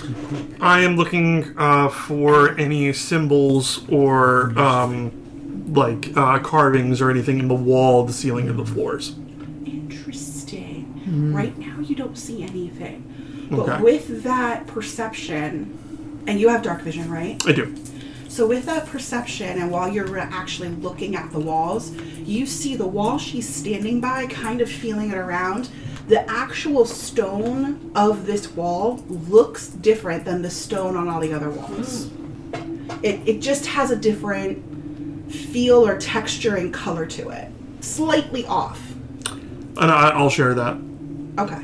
I am looking uh, for any symbols or um, like uh, carvings or anything in the wall, the ceiling, or the floors. Interesting. Right now you don't see anything. But Okay. with that perception, and you have dark vision, right? I do. So with that perception, and while you're actually looking at the walls, you see the wall she's standing by, kind of feeling it around. The actual stone of this wall looks different than the stone on all the other walls. It, it just has a different feel or texture and color to it. Slightly off. And I, I'll share that. Okay.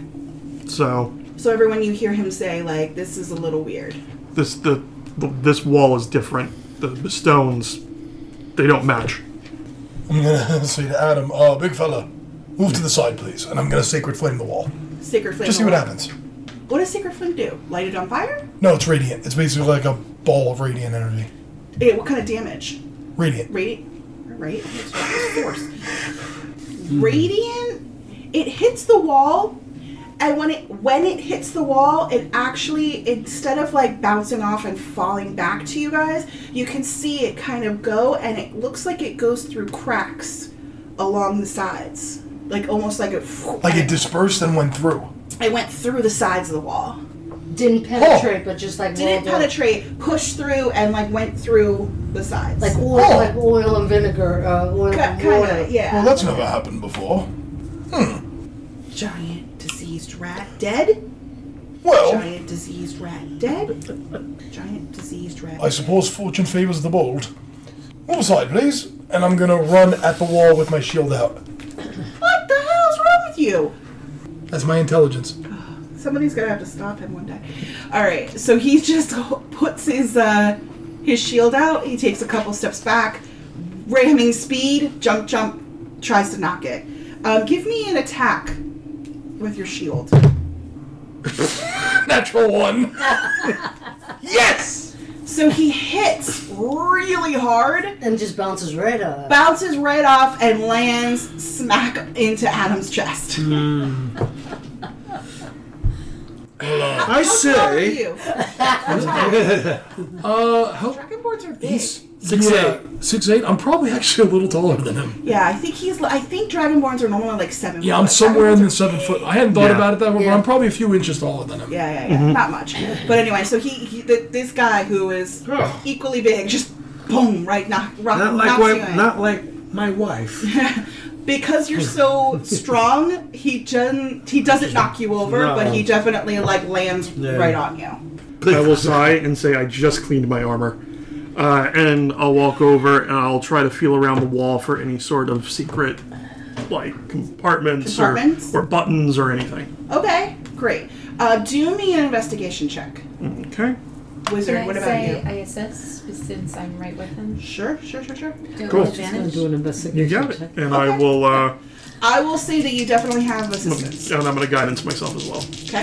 So So everyone you hear him say, like, this is a little weird. this the, the this wall is different. The, the stones, they don't match. I'm gonna say to Adam, uh, big fella, move to the side, please. And I'm gonna sacred flame the wall. Sacred flame. Just see the what wall. happens. What does sacred flame do? Light it on fire? No, it's radiant. It's basically like a ball of radiant energy. Eh, what kind of damage? Radiant. Radiant, right? Force. Radiant. It hits the wall, and when it when it hits the wall, it actually, instead of like bouncing off and falling back to you guys, you can see it kind of go, and it looks like it goes through cracks along the sides, like almost like it. Like it dispersed and went through. It went through the sides of the wall. Didn't penetrate, but just like Didn't rolled up. penetrate, pushed through, and like went through the sides. Like oil, Oh. like oil and vinegar, uh, oil and kind water. of, yeah. Well, that's never happened before. Giant diseased rat dead. Well, Giant diseased rat dead. Giant diseased rat. I suppose fortune favors the bold. Move aside, please. And I'm gonna run at the wall with my shield out. What the hell's wrong with you? That's my intelligence. Somebody's gonna have to stop him one day. All right, so he just puts his uh, his shield out. He takes a couple steps back, ramming speed, jump, jump, tries to knock it. Um, give me an attack with your shield. Natural one. Yes! So he hits really hard, And just bounces right up. bounces right off, and lands smack into Adam's chest. I How tall are say. you? Uh, how, Dragonborns are big. he's Six yeah, six eight. I'm probably actually a little taller than him. Yeah, I think he's. I think Dragonborns are normally like seven. Yeah, foot. I'm somewhere in Dragonborns the are seven big. foot. I hadn't thought Yeah. about it that way, but Yeah. I'm probably a few inches taller than him. Yeah, yeah, yeah. Not much. But anyway, so he, he th- this guy who is equally big, just boom, right, knock, rock, Not like knocks my, you in. not like my wife. Because you're so strong, he just he doesn't knock you over, No. but he definitely like lands Yeah. right on you. I will sigh and say I just cleaned my armor. Uh, and I'll walk over and I'll try to feel around the wall for any sort of secret, like, compartments, Compartments? Or, or buttons or anything. Okay, great. Uh, do me an investigation check, Okay. Wizard. Can I What about say you? I assist since I'm right with him? Sure, sure, sure, sure. Do it Cool. with Just gonna advantage. do an You investigation got it. check. And I Okay. will, uh, I will say that you definitely have assistance. and I'm going to guidance myself as well. Okay.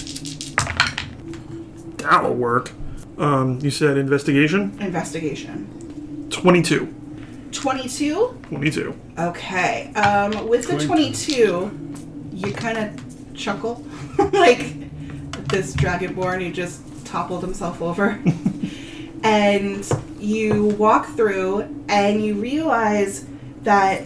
That'll work. Um, you said investigation? Investigation. twenty-two. Twenty-two. twenty-two. Okay. Um, with the twenty-two, you kind of chuckle, like this dragonborn who just toppled himself over, and you walk through and you realize that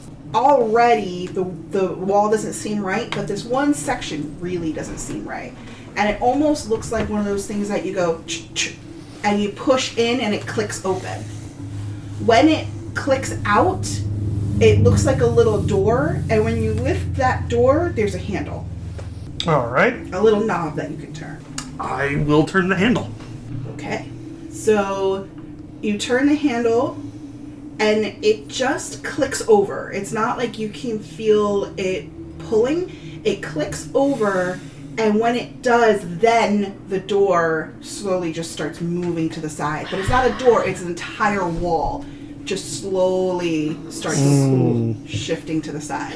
already the the wall doesn't seem right, but this one section really doesn't seem right, and it almost looks like one of those things that you go ch-ch, and you push in and it clicks open. When it clicks out, it looks like a little door, and when you lift that door, there's a handle, All right. a little knob that you can turn. I will turn the handle. Okay. So you turn the handle and it just clicks over. It's not like you can feel it pulling. It clicks over, and when it does, then the door slowly just starts moving to the side. But it's not a door, it's an entire wall. Just slowly starts shifting to the side.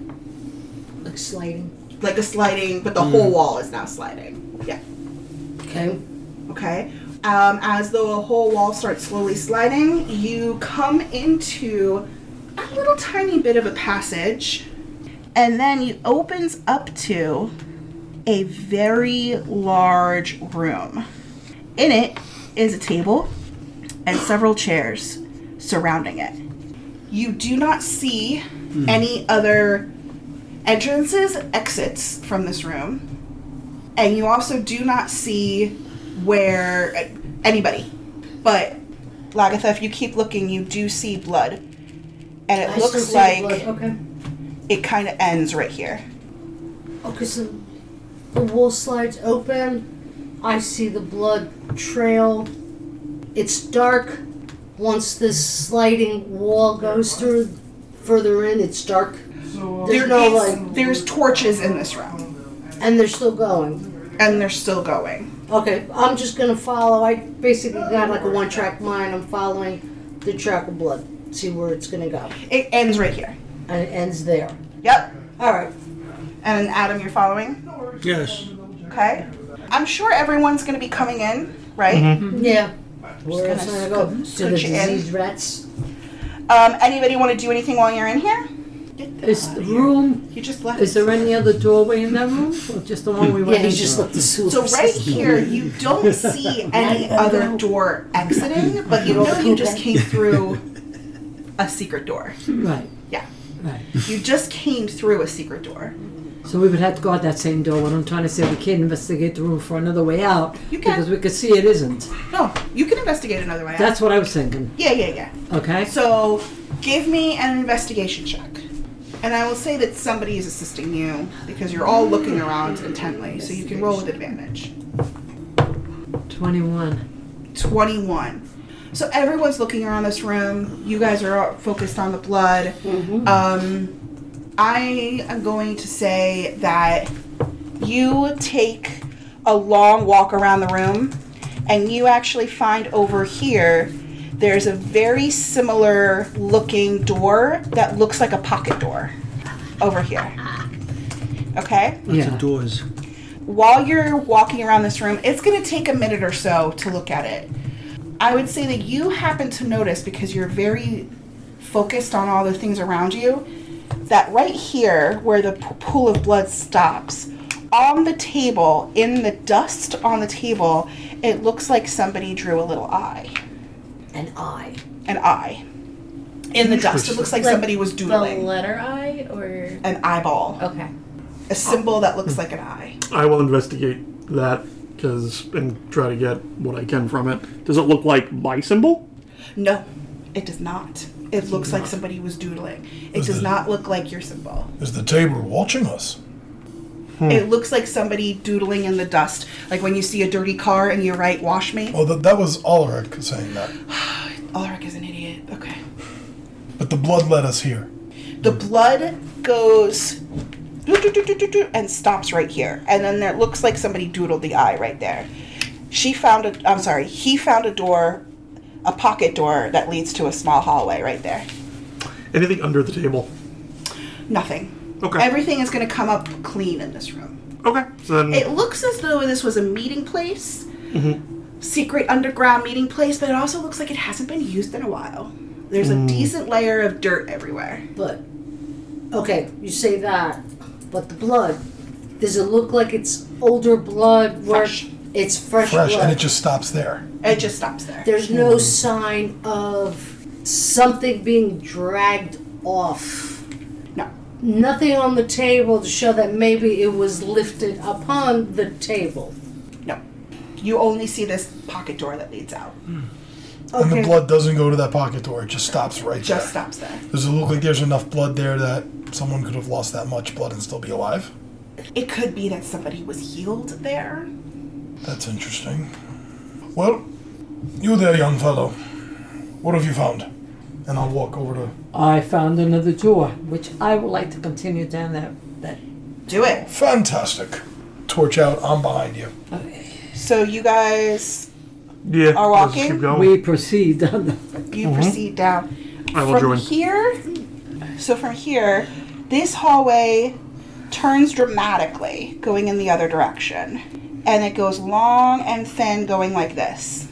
Like sliding. Like a sliding, but the whole wall is now sliding. Yeah. Okay. Okay. Um, as the whole wall starts slowly sliding, you come into a little tiny bit of a passage, and then it opens up to a very large room. In it is a table and several chairs surrounding it. You do not see any other entrances, exits from this room, and you also do not see where uh, anybody. But Lagatha, if you keep looking, you do see blood, and it I still looks see the like blood. Okay. it kind of ends right here. Okay, so the wall slides open. I see the blood trail. It's dark. Once this sliding wall goes through further in, it's dark. There's There no is- like, there's torches in this room, and they're still going. and they're still going. Okay, I'm just gonna follow. I basically got like a one-track mind. I'm following the track of blood. See where it's gonna go, It ends right here. and it ends there. Yep. All right. And then Adam, you're following. Yes. Okay. I'm sure everyone's going to be coming in, right? Yeah. Where else gonna am I gonna go? scoot- To the scooch you in. diseased rats. Um, anybody want to do anything while you're in here? Is the room, You just left. is there any other doorway in that room? Or just the one we Yeah, went he into? just looked the sewer. So right here, you don't see any other door exiting, but you know you just came through a secret door. Right, Yeah. right. You just came through a secret door. So we would have to go out that same door. What I'm trying to say, we can't investigate the room for another way out. You can. Because we could see it isn't. No, you can investigate another way out. That's what I was thinking. Yeah, yeah, yeah. Okay? So give me an investigation check. And I will say that somebody is assisting you because you're all looking around intently, so you can roll with advantage. twenty-one. twenty-one. So everyone's looking around this room. You guys are all focused on the blood. Um, I am going to say that you take a long walk around the room, and you actually find over here there's a very similar looking door that looks like a pocket door over here. Okay? Lots Yeah. of doors. While you're walking around this room, it's going to take a minute or so to look at it. I would say that you happen to notice, because you're very focused on all the things around you, that right here, where the p- pool of blood stops, on the table, in the dust on the table, it looks like somebody drew a little eye. An eye. An eye. In the dust. It looks like, Like somebody was The doodling. letter I or An eyeball. okay. A symbol that looks like an eye. I will investigate that because and try to get what I can from it. Does it look like my symbol? No, it does not. It looks like somebody was doodling. It Is does the- not look like your symbol. Is the table watching us? It looks like somebody doodling in the dust. Like when you see a dirty car and you write, wash me. Oh, that, that was Ulrich saying that. Ulrich is an idiot. Okay. But the blood led us here. The blood goes doo, doo, doo, doo, doo, doo, and stops right here. And then it looks like somebody doodled the eye right there. She found a, I'm sorry, he found a door, a pocket door that leads to a small hallway right there. Anything under the table? Nothing. Okay. Everything is going to come up clean in this room. Okay. So then, It looks as though this was a meeting place, secret underground meeting place, but it also looks like it hasn't been used in a while. There's a decent layer of dirt everywhere. But, okay, you say that, but the blood, does it look like it's older blood? Where Fresh. It's fresh, Fresh, blood. and it just stops there. It just stops there. There's no sign of something being dragged off. No. Nothing on the table to show that maybe it was lifted upon the table. No. You only see this pocket door that leads out. And the Okay. blood doesn't go to that pocket door. It just stops right Just there. stops there. Does it look like there's enough blood there that someone could have lost that much blood and still be alive? It could be that somebody was healed there. That's interesting. Well, you there, young fellow. What have you found? And I'll walk over to... I found another door, which I would like to continue down that. that. Do it. Fantastic. Torch out. I'm behind you. So you guys, yeah. are let's walking? keep going. We proceed down the. you proceed down. I will From join. here, so from here, this hallway turns dramatically, going in the other direction. And it goes long and thin, going like this.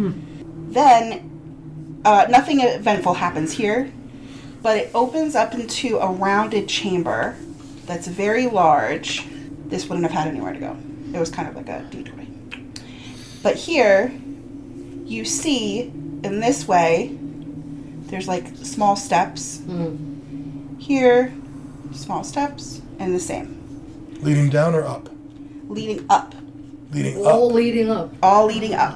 Then, uh, nothing eventful happens here, but it opens up into a rounded chamber that's very large. This wouldn't have had anywhere to go. It was kind of like a detour. But here, you see, in this way, there's like small steps. Here, small steps, and the same. Leading down or up? Leading up. Leading All up. leading up. All leading up.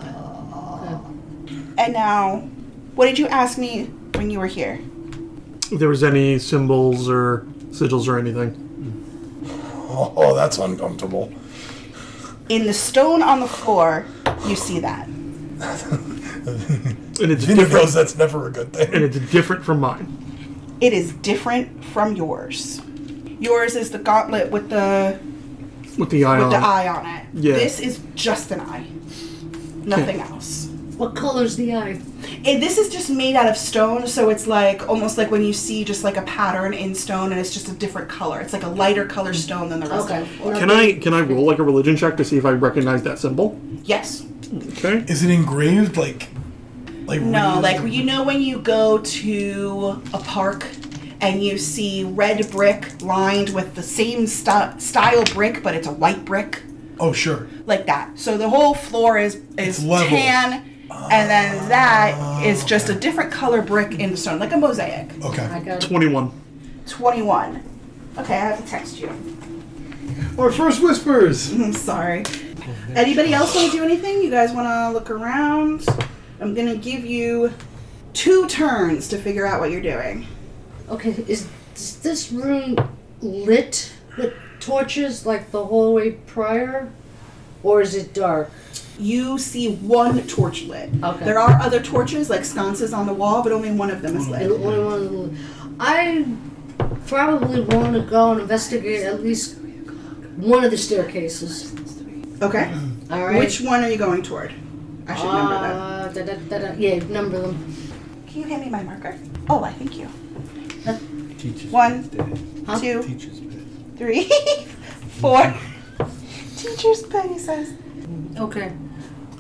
And now, what did you ask me when you were here? If there was any symbols or sigils or anything. Oh, that's uncomfortable. In the stone on the floor, you see that. And it's Vinny knows different. that's never a good thing. And it's different from mine. It is different from yours. Yours is the gauntlet with the With the eye with on the it. eye on it. Yeah. This is just an eye. Nothing else. What color's the eye? And this is just made out of stone, so it's like almost like when you see just like a pattern in stone, and it's just a different color. It's like a lighter color stone than the rest Okay. of the floor. Can I can I roll like a religion check to see if I recognize that symbol? Yes. Okay. Is it engraved like... like No, real- like you know when you go to a park and you see red brick lined with the same st- style brick, but it's a white brick, Oh, sure. like that. So the whole floor is It's is level. tan, and then that is just a different color brick in stone, like a mosaic. Okay. I got it. Twenty-one. twenty-one. Okay, I have to text you. Our first whispers. I'm sorry. Anybody else want to do anything? You guys want to look around? I'm gonna give you two turns to figure out what you're doing. Okay, is, is this room lit with torches like the hallway prior? Or is it dark? You see one torch lit. Okay. There are other torches, like sconces on the wall, but only one of them is And lit. only one of the- I probably want to go and investigate at least one of the staircases. Okay. All right. Which one are you going toward? I should number them. Uh, da, da, da, da. Yeah, number them. Can you hand me my marker? Oh, I thank you. Teachers. One, Huh? two, Teachers. three, four. Teacher's pet, he says. Okay.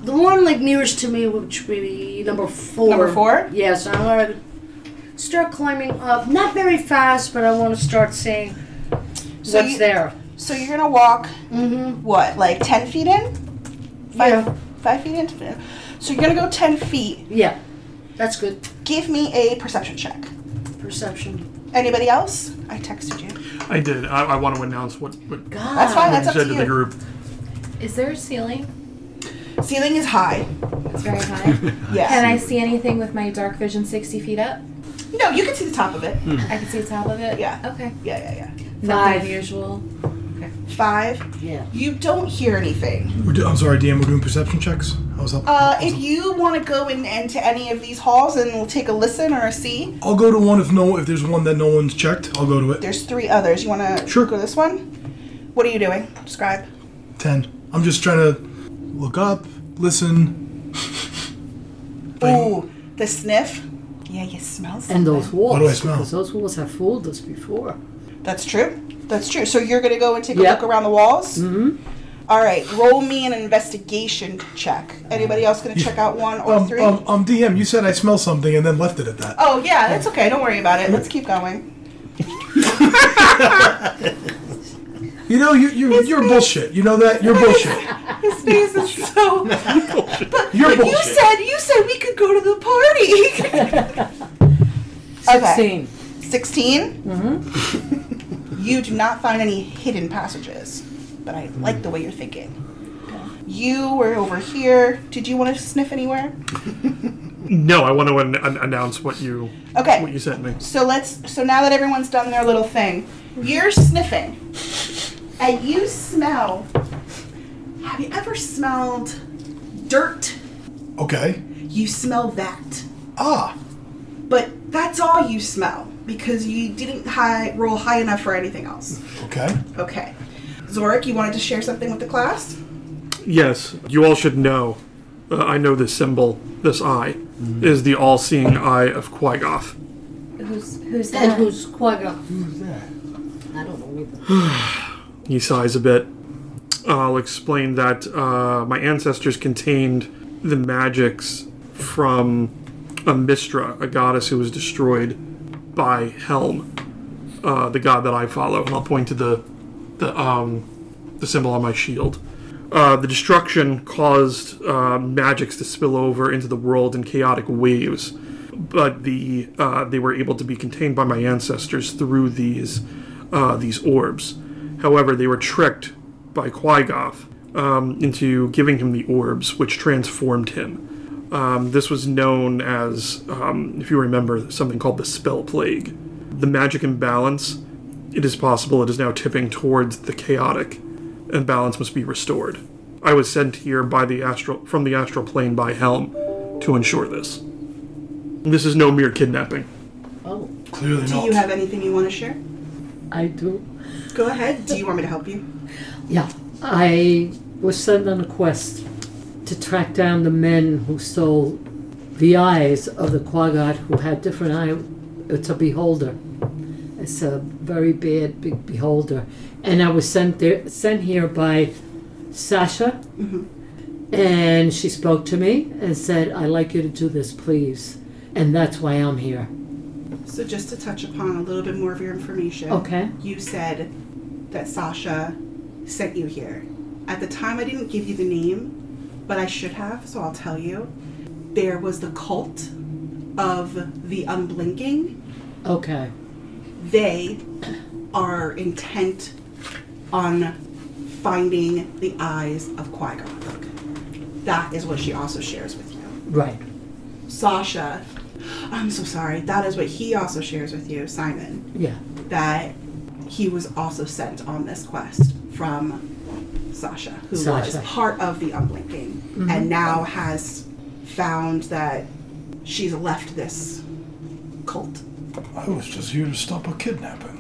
the one like nearest to me, which would be number four. Number four? Yes, I want to start climbing up. Not very fast, but I want to start seeing So what's you- there. So you're gonna walk, Mm-hmm. what, like ten feet in? Five, Yeah. five feet in? So you're gonna go ten feet. Yeah, that's good. Give me a perception check. Perception. Anybody else? I texted you. I did. I, I want to announce what, what God. That's fine, that's you up said to to the you. group. Is there a ceiling? Ceiling is high. It's very high. Yes. Can I see anything with my dark vision sixty feet up? No, you can see the top of it. I can see the top of it? Yeah. Okay. Yeah, yeah, yeah. Nothing Five. unusual. Five. Yeah. You don't hear anything. We're do- I'm sorry, D M. We're doing perception checks. How's that? Uh, if you want to go in, into any of these halls and we'll take a listen or a see, I'll go to one if no if there's one that no one's checked. I'll go to it. there's three others. You want to Sure. go this one? What are you doing? Describe. Ten. I'm just trying to look up, listen. Ooh, the sniff. Yeah, you smell something. And those walls. What do I smell? Because those walls have fooled us before. That's true. That's true. So you're gonna go and take a Yep. look around the walls. Mm-hmm. All right. Roll me an investigation check. Anybody else gonna check out one or Um, three? um, um, D M, you said I smell something and then left it at that. Oh yeah, that's okay. Don't worry about it. Let's keep going. You know, you, you're you're bullshit. You know that? You're bullshit. His face is so. You're You bullshit. said you said we could go to the party. Okay. Sixteen. Sixteen. Mm-hmm. You do not find any hidden passages, but I like the way you're thinking. You were over here. Did you want to sniff anywhere? No, I want to an- an- announce what you Okay. what you sent me. So let's. So now that everyone's done their little thing, you're sniffing, and you smell. Have you ever smelled dirt? Okay. You smell that, Ah. but that's all you smell because you didn't high, roll high enough for anything else. Okay. Okay, Zorik, you wanted to share something with the class? Yes, you all should know. Uh, I know this symbol, this eye, is the all-seeing eye of Qui-Goth. Who's who's And that? who's Qui-Gon? Who's that? I don't know either. He sighs a bit. I'll explain that uh, my ancestors contained the magics from a Mistra, a goddess who was destroyed by Helm, uh, the god that I follow. And I'll point to the the um, the symbol on my shield. Uh, the destruction caused uh, magics to spill over into the world in chaotic waves, but the uh, they were able to be contained by my ancestors through these uh, these orbs. However, they were tricked by Qui-Goth um, into giving him the orbs, which transformed him. Um, this was known as, um, if you remember, something called the Spell Plague. The magic imbalance, it is possible it is now tipping towards the chaotic, and balance must be restored. I was sent here by the astral from the astral plane by Helm to ensure this. This is no mere kidnapping. Oh. Clearly Do not. you have anything you want to share? I do. Go ahead. Do you want me to help you? Yeah. I was sent on a quest to track down the men who stole the eyes of the Quaggot who had different eye. It's a beholder. It's a very bad big beholder. And I was sent there, sent here by Sasha. Mm-hmm. And she spoke to me and said, I'd like you to do this, please. And that's why I'm here. So just to touch upon a little bit more of your information. Okay. You said that Sasha sent you here. At the time, I didn't give you the name, but I should have, so I'll tell you. There was the cult of the Unblinking. Okay. They are intent on finding the eyes of Qui-Gon. That is what she also shares with you. Right. Sasha, I'm so sorry, that is what he also shares with you, Simon. Yeah. That he was also sent on this quest from Sasha, who Sasha. was part of the Unblinking, Mhm. and now has found that she's left this cult. I was just here to stop a kidnapping.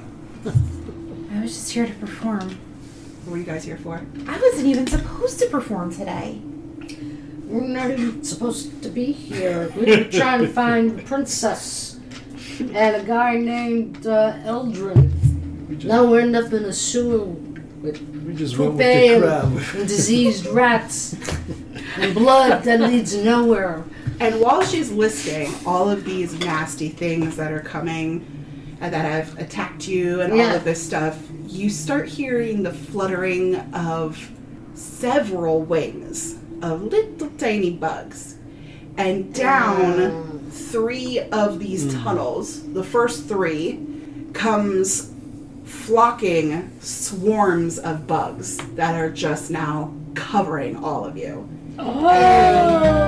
I was just here to perform. What were you guys here for? I wasn't even supposed to perform today. We're not even supposed to be here. We were trying to find the princess and a guy named uh, Eldrin. We just, Now we're end up in a sewer with we just poop went with the and, crowd. and diseased rats. and blood that leads nowhere. And while she's listing all of these nasty things that are coming and that have attacked you and Yeah. all of this stuff, you start hearing the fluttering of several wings of little tiny bugs. And down three of these tunnels, the first three, comes flocking swarms of bugs that are just now covering all of you. Oh!